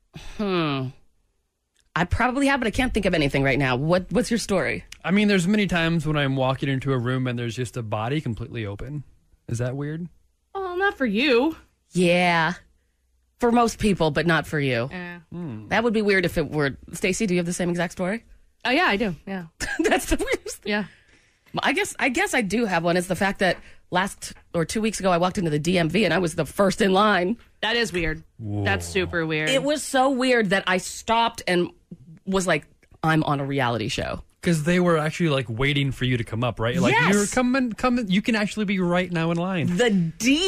I probably have, but I can't think of anything right now. What's your story? I mean, there's many times when I'm walking into a room and there's just a body completely open. Is that weird? Well, not for you. Yeah. For most people, but not for you. Yeah. That would be weird if it were. Stacey, do you have the same exact story? Oh, yeah, I do. Yeah. That's the weirdest thing. Yeah. I guess I do have one. It's the fact that 2 weeks ago I walked into the DMV and I was the first in line. That is weird. Whoa. That's super weird. It was so weird that I stopped and was like, I'm on a reality show. Because they were actually like waiting for you to come up, right? Like Yes! you're coming. You can actually be right now in line. The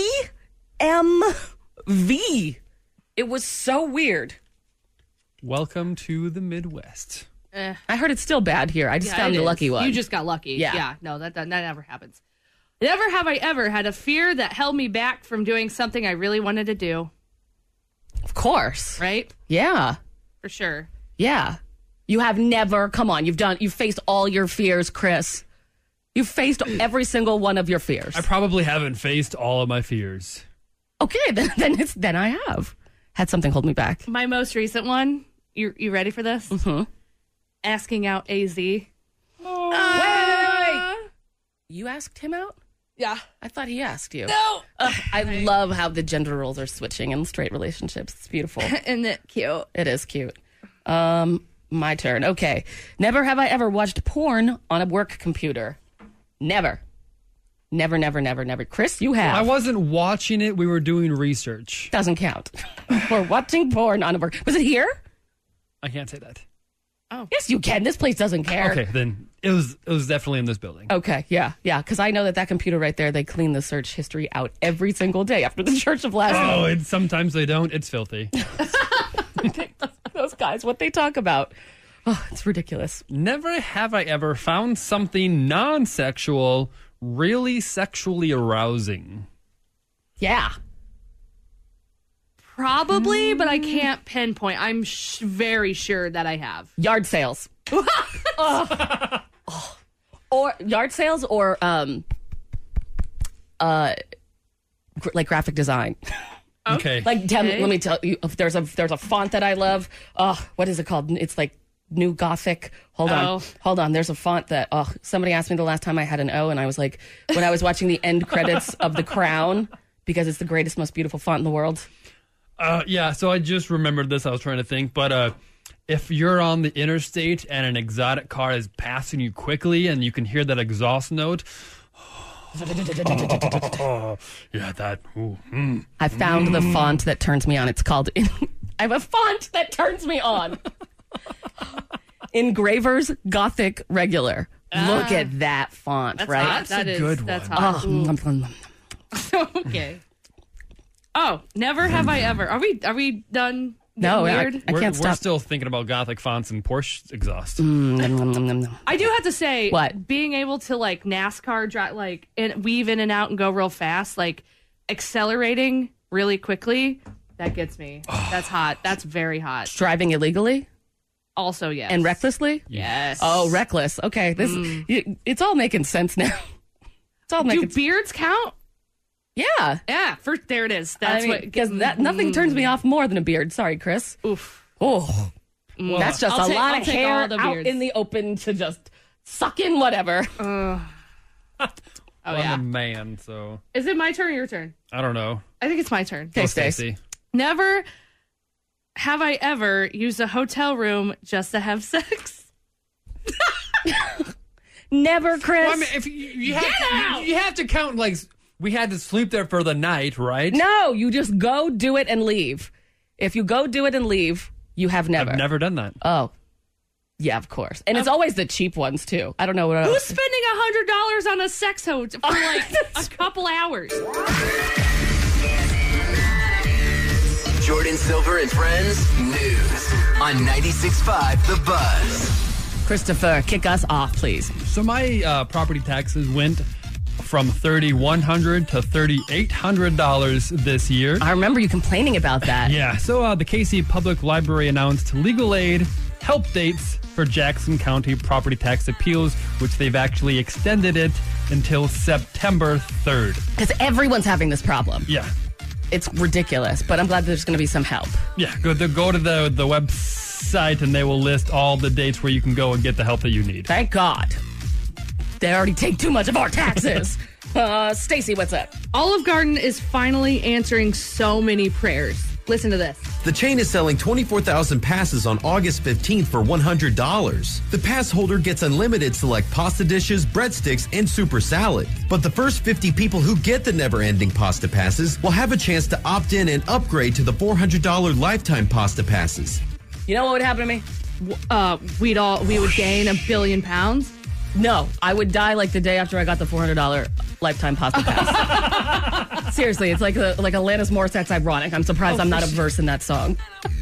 DMV. It was so weird. Welcome to the Midwest. I heard it's still bad here. I just found the lucky one. You just got lucky. Yeah. No, that never happens. Never have I ever had a fear that held me back from doing something I really wanted to do. Of course. Right? Yeah. For sure. Yeah. You have never, come on, you've faced all your fears, Chris. You've faced every single one of your fears. I probably haven't faced all of my fears. Okay, then I have had something hold me back. My most recent one, you ready for this? Mm-hmm. Asking out AZ. Wait. You asked him out? Yeah. I thought he asked you. No. I love how the gender roles are switching in straight relationships. It's beautiful. Isn't it cute? It is cute. My turn. Okay. Never have I ever watched porn on a work computer. Never. Never. Chris, you have. I wasn't watching it. We were doing research. Doesn't count. We're watching porn on a work. Was it here? I can't say that. Oh. Yes, you can. This place doesn't care. Okay, then it was definitely in this building. Okay, yeah, because I know that computer right there, they clean the search history out every single day after the Church of Last Oh, Night. and sometimes they don't. It's filthy. Those guys, what they talk about. Oh, it's ridiculous. Never have I ever found something non-sexual really sexually arousing. Yeah. Probably, but I can't pinpoint. I'm very sure that I have. Yard sales. Or yard sales or like graphic design. Okay. Like let me tell you, if there's a font that I love. What is it called? It's like New Gothic. Hold on. There's a font that somebody asked me the last time I had an O, and I was like, when I was watching the end credits of The Crown, because it's the greatest, most beautiful font in the world. Yeah, so I just remembered this. I was trying to think, but if you're on the interstate and an exotic car is passing you quickly and you can hear that exhaust note, yeah, that. I found the font that turns me on. It's called. I have a font that turns me on. Engravers Gothic Regular. Look at that font, That's right? hot. That is good That's one. hot. Okay. Oh, never have I ever. Are we done? No, weird. I can't We're stop. still thinking about Gothic fonts and Porsche exhaust. I do have to say, What? being able to like NASCAR drive, like and weave in and out and go real fast, like accelerating really quickly, that gets me. That's hot. That's very hot. Driving illegally Also, yes. and recklessly? Yes. Oh, reckless. Okay, it's all making sense now. It's all Do making beards count? Yeah. Yeah. There it is. That's what. Because nothing turns me off more than a beard. Sorry, Chris. Oof. Oh, that's just I'll a take- lot I'll of take hair all the out beards. in the open to just suck in whatever. Oh I'm yeah. a man, so Is it my turn or your turn? I don't know. I think it's my turn. Okay, Oh, Stace. Stacey. Never have I ever used a hotel room just to have sex. Never, Chris. Well, I mean, if you have to count like we had to sleep there for the night, right? No, you just go do it and leave. If you go do it and leave, you have never. I've never done that. Oh, yeah, of course. And it's always the cheap ones, too. I don't know what Who's else. spending $100 on a sex hotel for like a couple hours? Jordan Silver and Friends News on 96.5 The Buzz. Christopher, kick us off, please. So my property taxes went from $3,100 to $3,800 this year. I remember you complaining about that. Yeah, so the KC Public Library announced legal aid help dates for Jackson County property tax appeals, which they've actually extended it until September 3rd. Because everyone's having this problem. Yeah. It's ridiculous, but I'm glad there's going to be some help. Yeah, go to the website and they will list all the dates where you can go and get the help that you need. Thank God. They already take too much of our taxes. Stacy, what's up? Olive Garden is finally answering so many prayers. Listen to this. The chain is selling 24,000 passes on August 15th for $100. The pass holder gets unlimited select pasta dishes, breadsticks, and super salad. But the first 50 people who get the never-ending pasta passes will have a chance to opt in and upgrade to the $400 lifetime pasta passes. You know what would happen to me? We would gain 1 billion pounds. No, I would die like the day after I got the $400 lifetime pasta pass. Seriously, it's like Alanis Morissette's Ironic. I'm surprised I'm not a verse in that song.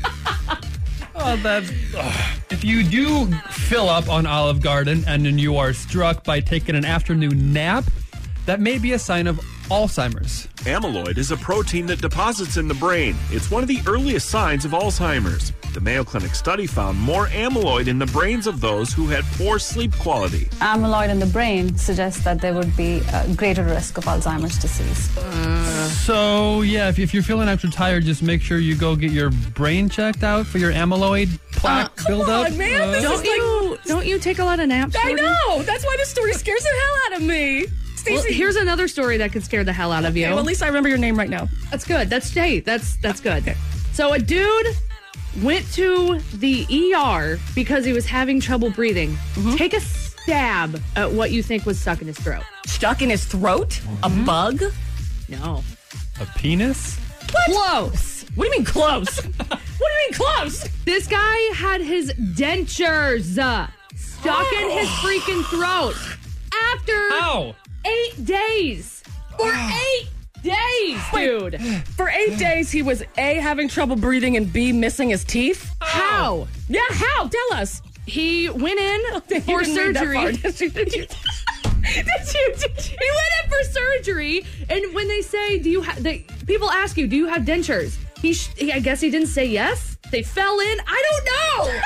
If you do fill up on Olive Garden and then you are struck by taking an afternoon nap, that may be a sign of Alzheimer's. Amyloid is a protein that deposits in the brain. It's one of the earliest signs of Alzheimer's. The Mayo Clinic study found more amyloid in the brains of those who had poor sleep quality. Amyloid in the brain suggests that there would be a greater risk of Alzheimer's disease. So, yeah, if you're feeling extra tired, just make sure you go get your brain checked out for your amyloid plaque buildup. Come on, man. Don't you take a lot of naps? I Jordan? know. That's why this story scares the hell out of me. Well, Stacey. here's another story that could scare the hell out of you. Okay, well, at least I remember your name right now. That's good. That's good. Okay. So a dude went to the ER because he was having trouble breathing. Take a stab at what you think was stuck in his throat. Stuck in his throat? A bug? No. A penis? Close. What do you mean close? What do you mean close? This guy had his dentures stuck in his freaking throat after 8 days. For 8 days, dude. For 8 days, he was A, having trouble breathing, and B, missing his teeth? How? Yeah, how? Tell us. He went in for surgery. Did you? He went in for surgery, and when they say, "Do you have?" People ask you, "Do you have dentures?" I guess he didn't say yes. They fell in. I don't know.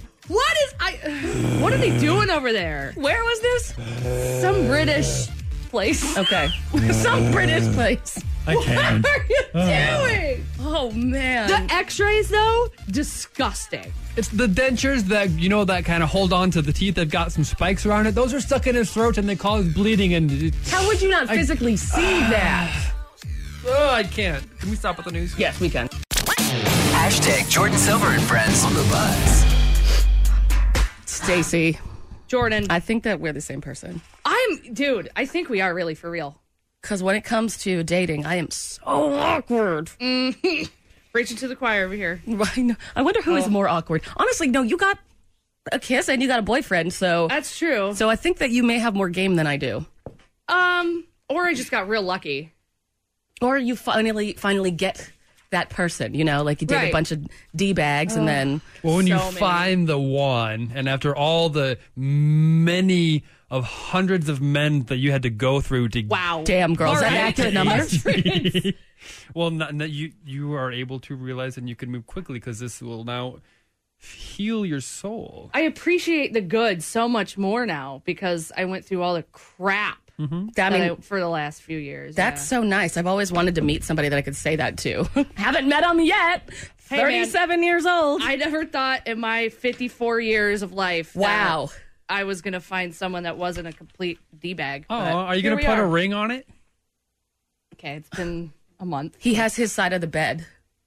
What are they doing over there? Where was this? Some British place. Okay, some British place. I can't. What are you doing? Oh man. The X-rays though, disgusting. It's the dentures that, that kind of hold on to the teeth that got some spikes around it. Those are stuck in his throat and they cause bleeding. And how would you not physically see that? Oh, I can't. Can we stop with the news? Yes, we can. Hashtag Jordan Silver and Friends on the Buzz. Stacy. Jordan. I think that we're the same person. Dude, I think we are really for real. Because when it comes to dating, I am so awkward. Preaching to the choir over here. I wonder who is more awkward. Honestly, no, you got a kiss and you got a boyfriend, so... That's true. So I think that you may have more game than I do. Or I just got real lucky. Or you finally get that person, like you did a bunch of D-bags and then... Well, when you find the one, and after all the many of hundreds of men that you had to go through to... Wow. Damn, girls, that accurate number? Well, you are able to realize and you can move quickly because this will now heal your soul. I appreciate the good so much more now because I went through all the crap for the last few years. That's so nice. I've always wanted to meet somebody that I could say that to. Haven't met them yet. Hey, 37 years old. I never thought in my 54 years of life that I was going to find someone that wasn't a complete D-bag. Oh, are you going to put a ring on it? Okay, it's been a month. He has his side of the bed.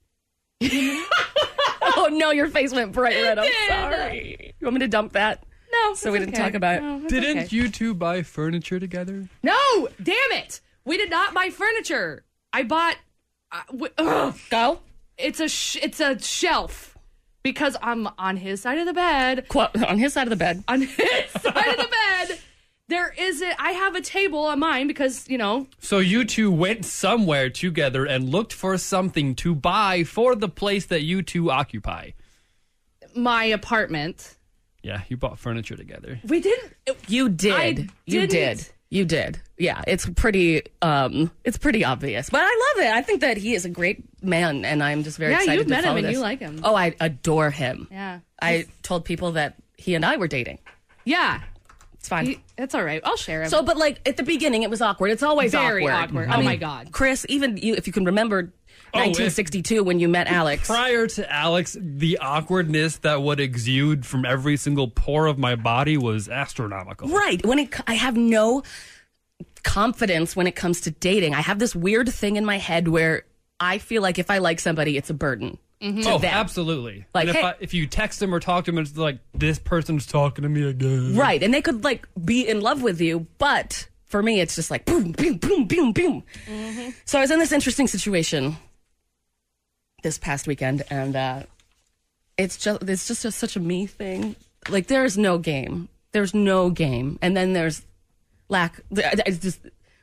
Oh, no, your face went bright red. I'm sorry. You want me to dump that? No. So we didn't talk about it. No, Didn't you two buy furniture together? No, damn it. We did not buy furniture. I bought... Go. It's a shelf because I'm on his side of the bed. On his side of the bed. On his side of the bed. I have a table on mine because, So you two went somewhere together and looked for something to buy for the place that you two occupy. My apartment. Yeah, you bought furniture together. We didn't. You did. You did. Yeah, it's pretty obvious. But I love it. I think that he is a great man, and I'm just very excited to follow this. Yeah, you've met him and you like him. Oh, I adore him. Yeah. I told people that he and I were dating. Yeah. It's fine. It's all right. I'll share him. So, but at the beginning, it was awkward. It's always very awkward. I mean, my God. Chris, even you, if you can remember 1962 when you met Alex. Prior to Alex, the awkwardness that would exude from every single pore of my body was astronomical. Right. I have no confidence when it comes to dating. I have this weird thing in my head where I feel like if I like somebody, it's a burden. Mm-hmm. Oh, absolutely. Like, if you text them or talk to them, it's like, this person's talking to me again. Right. And they could be in love with you, but for me, it's just like boom, boom, boom, boom, boom. Mm-hmm. So I was in this interesting situation this past weekend, and it's just such a me thing. Like, there's no game. There's no game. And then there's it's just,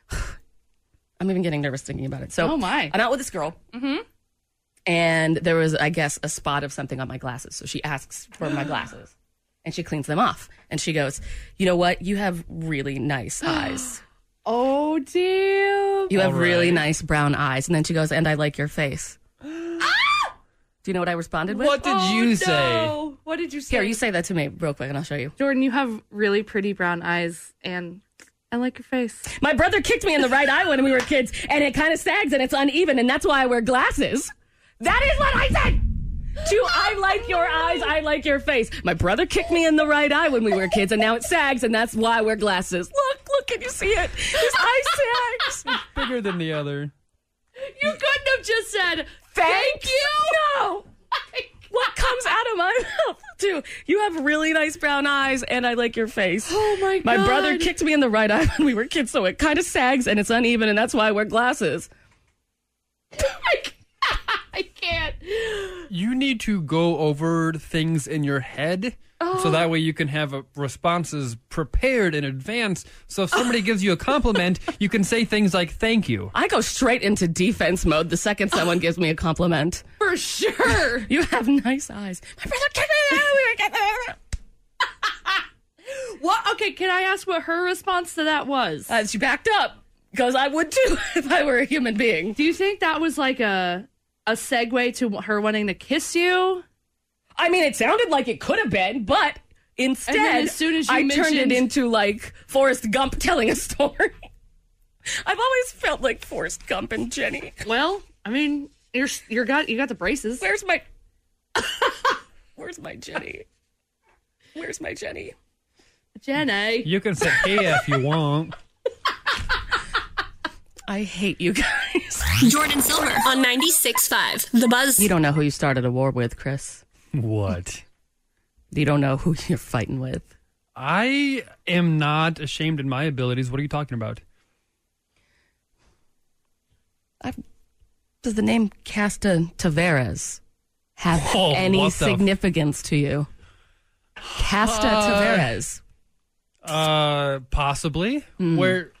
I'm even getting nervous thinking about it. So I'm out with this girl. Mm-hmm. And there was, I guess, a spot of something on my glasses. So she asks for my glasses. And she cleans them off. And she goes, you know what? You have really nice eyes. Oh, damn. You have really nice brown eyes. And then she goes, and I like your face. Do you know what I responded with? What did you say? What did you say? Here, you say that to me real quick and I'll show you. Jordan, you have really pretty brown eyes and I like your face. My brother kicked me in the right eye when we were kids and it kind of sags and it's uneven and that's why I wear glasses. That is what I said! I like your eyes, I like your face. My brother kicked me in the right eye when we were kids and now it sags and that's why I wear glasses. Look, can you see it? His eye sags. It's bigger than the other. You couldn't have just said, thank you? No. What comes out of my mouth? Too. You have really nice brown eyes, and I like your face. Oh, my God. My brother kicked me in the right eye when we were kids, so it kind of sags, and it's uneven, and that's why I wear glasses. I can't. You need to go over things in your head so that way you can have responses prepared in advance. So if somebody gives you a compliment, you can say things like, thank you. I go straight into defense mode the second someone gives me a compliment. For sure. You have nice eyes. My brother What? Okay, can I ask what her response to that was? She backed up, because I would too if I were a human being. Do you think that was like a segue to her wanting to kiss you? I mean, it sounded like it could have been, but instead, as soon as you I turned it mentioned- into like Forrest Gump telling a story. I've always felt like Forrest Gump and Jenny. Well, I mean, you got the braces. Where's my Jenny? Where's my Jenny? Jenny. You can say, hey, if you want. I hate you guys. Jordan Silver on 96.5. The Buzz. You don't know who you started a war with, Chris. What? You don't know who you're fighting with. I am not ashamed in my abilities. What are you talking about? Does the name Casta Tavares have any what the significance to you? Casta Tavares. Possibly. Where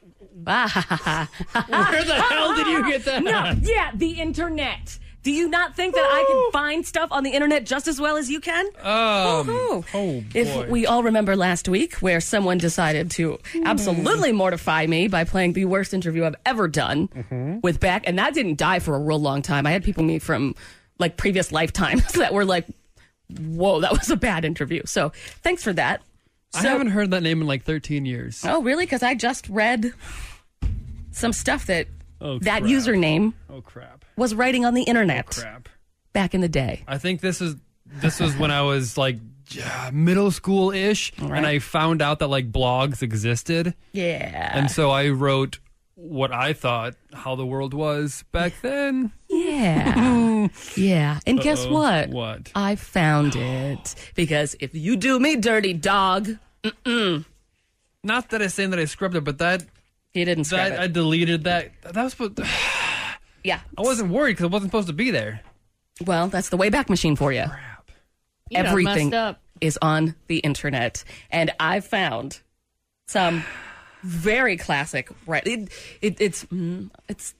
the hell did you get that? No, yeah, the internet. Do you not think that I can find stuff on the internet just as well as you can? Oh, boy. If we all remember last week where someone decided to absolutely mortify me by playing the worst interview I've ever done with Beck, and that didn't die for a real long time. I had people meet from like previous lifetimes that were like, whoa, that was a bad interview. So thanks for that. I haven't heard that name in like 13 years. Oh, really? Because I just read some stuff that that crap. username was writing on the internet back in the day. I think this was when I was like middle school-ish, and I found out that like blogs existed. Yeah. And so I wrote what I thought how the world was back then. Yeah. Yeah. And guess what? What? I found it. Because if you do me dirty, dog. Not that I'm saying that I scrubbed it, but that you didn't scrub it. I deleted that. That was supposed. Yeah. I wasn't worried because it wasn't supposed to be there. Well, that's the Wayback Machine for you. Crap. You done Everything messed up. is on the internet, and I found some very classic. Right? It's who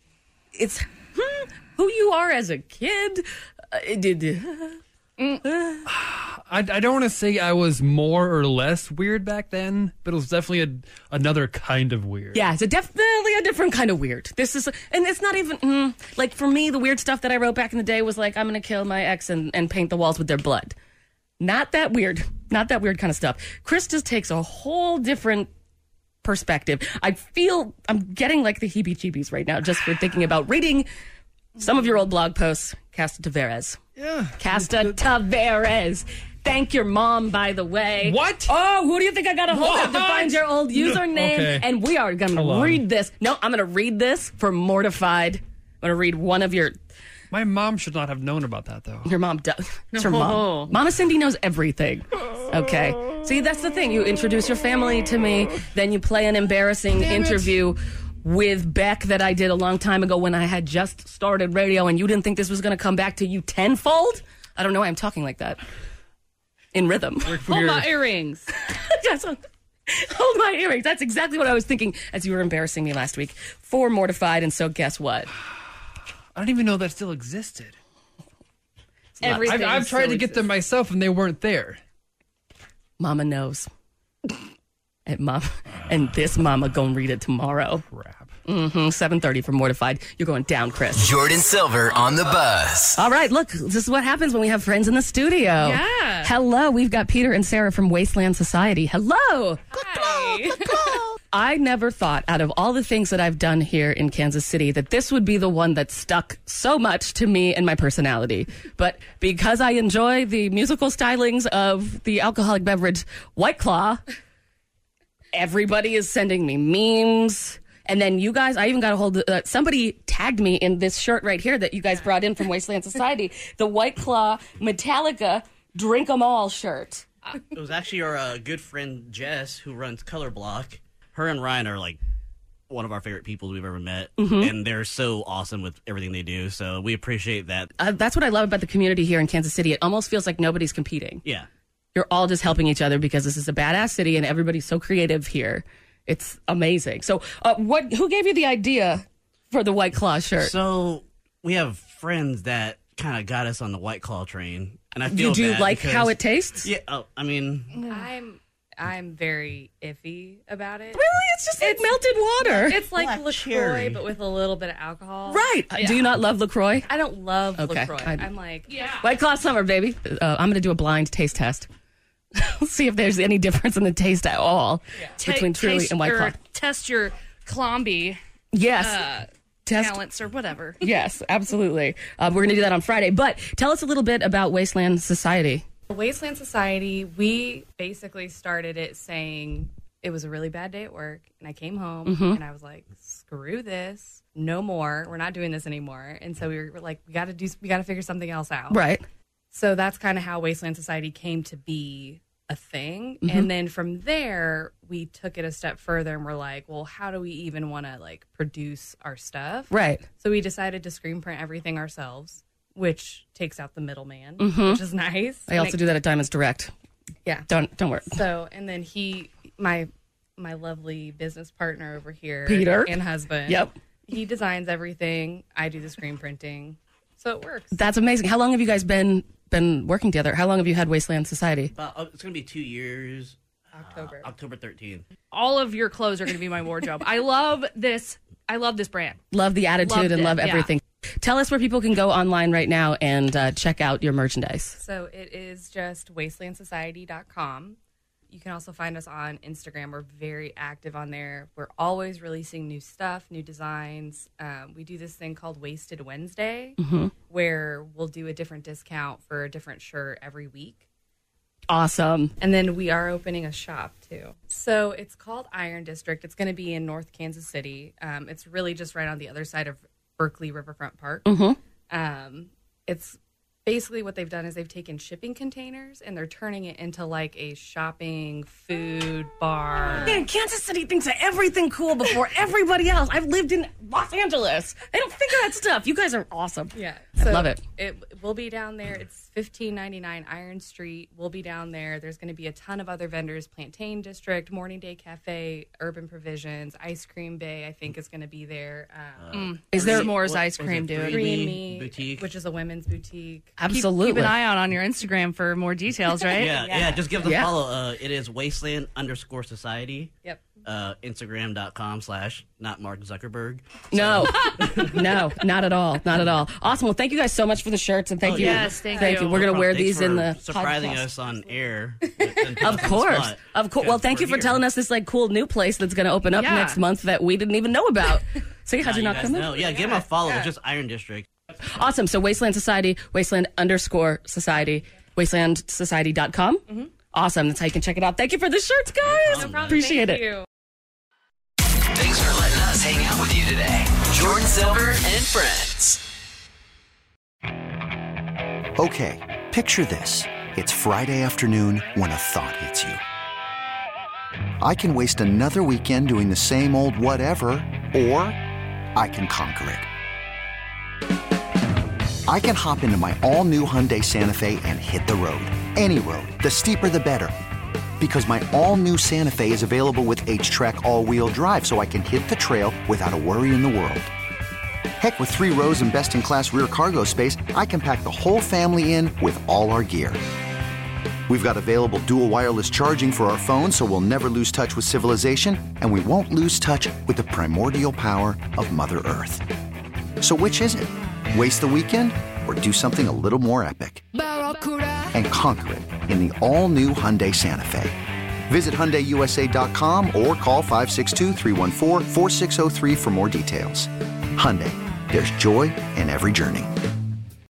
you are as a kid. I don't want to say I was more or less weird back then, but it was definitely another kind of weird. Yeah, it's definitely a different kind of weird. This is, and it's not even, like for me, the weird stuff that I wrote back in the day was like, I'm going to kill my ex and paint the walls with their blood. Not that weird. Not that weird kind of stuff. Chris just takes a whole different perspective. I feel I'm getting like the heebie-jeebies right now just for thinking about reading some of your old blog posts. Casta Tavares. Yeah. Casta Tavares. Thank your mom, by the way. What? Oh, who do you think I got a hold of to find your old username? Okay. And we are going to read this. No, I'm going to read this for Mortified. I'm going to read one of your... My mom should not have known about that, though. Your mom does. It's her mom. Mama Cindy knows everything. Okay. See, that's the thing. You introduce your family to me, then you play an embarrassing interview with Beck that I did a long time ago when I had just started radio, and you didn't think this was going to come back to you tenfold? I don't know why I'm talking like that. In rhythm. Hold my earrings. Yes, hold my earrings. That's exactly what I was thinking as you were embarrassing me last week for Mortified, and so guess what? I don't even know that still existed. Everything I've tried to get them myself, and they weren't there. Mama knows. And this mama gonna read it tomorrow. Crap. 7:30 for Mortified. You're going down, Chris. Jordan Silver on the Buzz. All right, look, this is what happens when we have friends in the studio. Yeah. Hello, we've got Peter and Sarah from Wasteland Society. Hello. Hi. I never thought, out of all the things that I've done here in Kansas City, that this would be the one that stuck so much to me and my personality. But because I enjoy the musical stylings of the alcoholic beverage White Claw, everybody is sending me memes. And then you guys, I even got a hold of, somebody tagged me in this shirt right here that you guys brought in from Wasteland Society, the White Claw Metallica Drink 'em All shirt. It was actually our good friend Jess who runs Color Block. Her and Ryan are like one of our favorite people we've ever met, Mhm. and they're so awesome with everything they do. So we appreciate that. That's what I love about the community here in Kansas City. It almost feels like nobody's competing. Yeah. You're all just helping each other because this is a badass city and everybody's so creative here. It's amazing. So, who gave you the idea for the White Claw shirt? So we have friends that kind of got us on the White Claw train, and I feel Do you bad like because- how it tastes? Yeah. Oh, I mean, I'm very iffy about it. Really? It's just like melted water. It's like Black LaCroix, cherry. but with a little bit of alcohol. Right. Do you not love LaCroix? I don't love Okay. LaCroix. I'm like, White Claw Summer, baby. I'm going to do a blind taste test. See if there's any difference in the taste at all between Truly and White Claw. Test your Clomby. Yes. Test- talents or whatever. Yes, absolutely. We're going to do that on Friday. But tell us a little bit about Wasteland Society. Wasteland Society, we basically started it saying it was a really bad day at work, and I came home Mhm. and I was like, screw this, no more. We're not doing this anymore. And so we were like, we got to figure something else out. Right. So that's kind of how Wasteland Society came to be a thing. Mhm. And then from there, we took it a step further and we're like, well, how do we even want to like produce our stuff? Right. So we decided to screen print everything ourselves, which takes out the middleman, Mhm. which is nice. I also do that at Diamonds Direct. Yeah. Don't worry. So, and then my lovely business partner over here, Peter. and husband. Yep. He designs everything. I do the screen printing. So it works. That's amazing. How long have you guys been working together? How long have you had Wasteland Society? it's going to be 2 years. October. October 13th. All of your clothes are going to be my wardrobe. I love this brand. Love the attitude Loved and it, love yeah. everything. Tell us where people can go online right now and check out your merchandise. So it is just wastelandsociety.com. You can also find us on Instagram. We're very active on there. We're always releasing new stuff, new designs. We do this thing called Wasted Wednesday, Mhm. where we'll do a different discount for a different shirt every week. Awesome. And then we are opening a shop too. So it's called Iron District. It's going to be in North Kansas City. It's really just right on the other side of Berkeley Riverfront Park. Mhm. It's basically what they've done is they've taken shipping containers and they're turning it into like a shopping food bar. Man, Kansas City thinks of everything cool before everybody else. I've lived in Los Angeles. They don't think of that stuff. You guys are awesome. Yeah. I love it. It will be down there. It's 1599 Iron Street. We'll be down there. There's going to be a ton of other vendors. Plantain District, Morning Day Cafe, Urban Provisions, Ice Cream Bay, I think is going to be there. Is there- S'mores what- ice was cream, it dude? 3Me Boutique? Which is a women's boutique. Absolutely. Keep an eye out on your Instagram for more details, right? Yeah, just give them a Yeah. follow. It is Wasteland_Society. Yep. Instagram.com/ not Mark Zuckerberg. No, no, not at all. Not at all. Awesome. Well, thank you guys so much for the shirts and thank you. Yes, thank you. We're going to wear Thanks these in for the surprising podcast. us on air. Of course. Of course. Well, thank you for here. telling us this like cool new place that's going to open up Yeah. next month that we didn't even know about. See, how'd you You not guys come know. in? Yeah, give them a follow. It's just Iron District. Awesome. So Wasteland Society, Wasteland_Society, wastelandsociety.com. Awesome. That's how you can check it out. Thank you for the shirts, guys. Appreciate Thank it. you. Thanks for letting us hang out with you today. Jordan Silver and friends. Okay, picture this. It's Friday afternoon when a thought hits you. I can waste another weekend doing the same old whatever, or I can conquer it. I can hop into my all-new Hyundai Santa Fe and hit the road. Any road. The steeper, the better. Because my all-new Santa Fe is available with H-Track all-wheel drive, so I can hit the trail without a worry in the world. Heck, with 3 rows and best-in-class rear cargo space, I can pack the whole family in with all our gear. We've got available dual wireless charging for our phones, so we'll never lose touch with civilization, and we won't lose touch with the primordial power of Mother Earth. So which is it? Waste the weekend or do something a little more epic? And conquer it in the all-new Hyundai Santa Fe. Visit HyundaiUSA.com or call 562-314-4603 for more details. Hyundai, there's joy in every journey.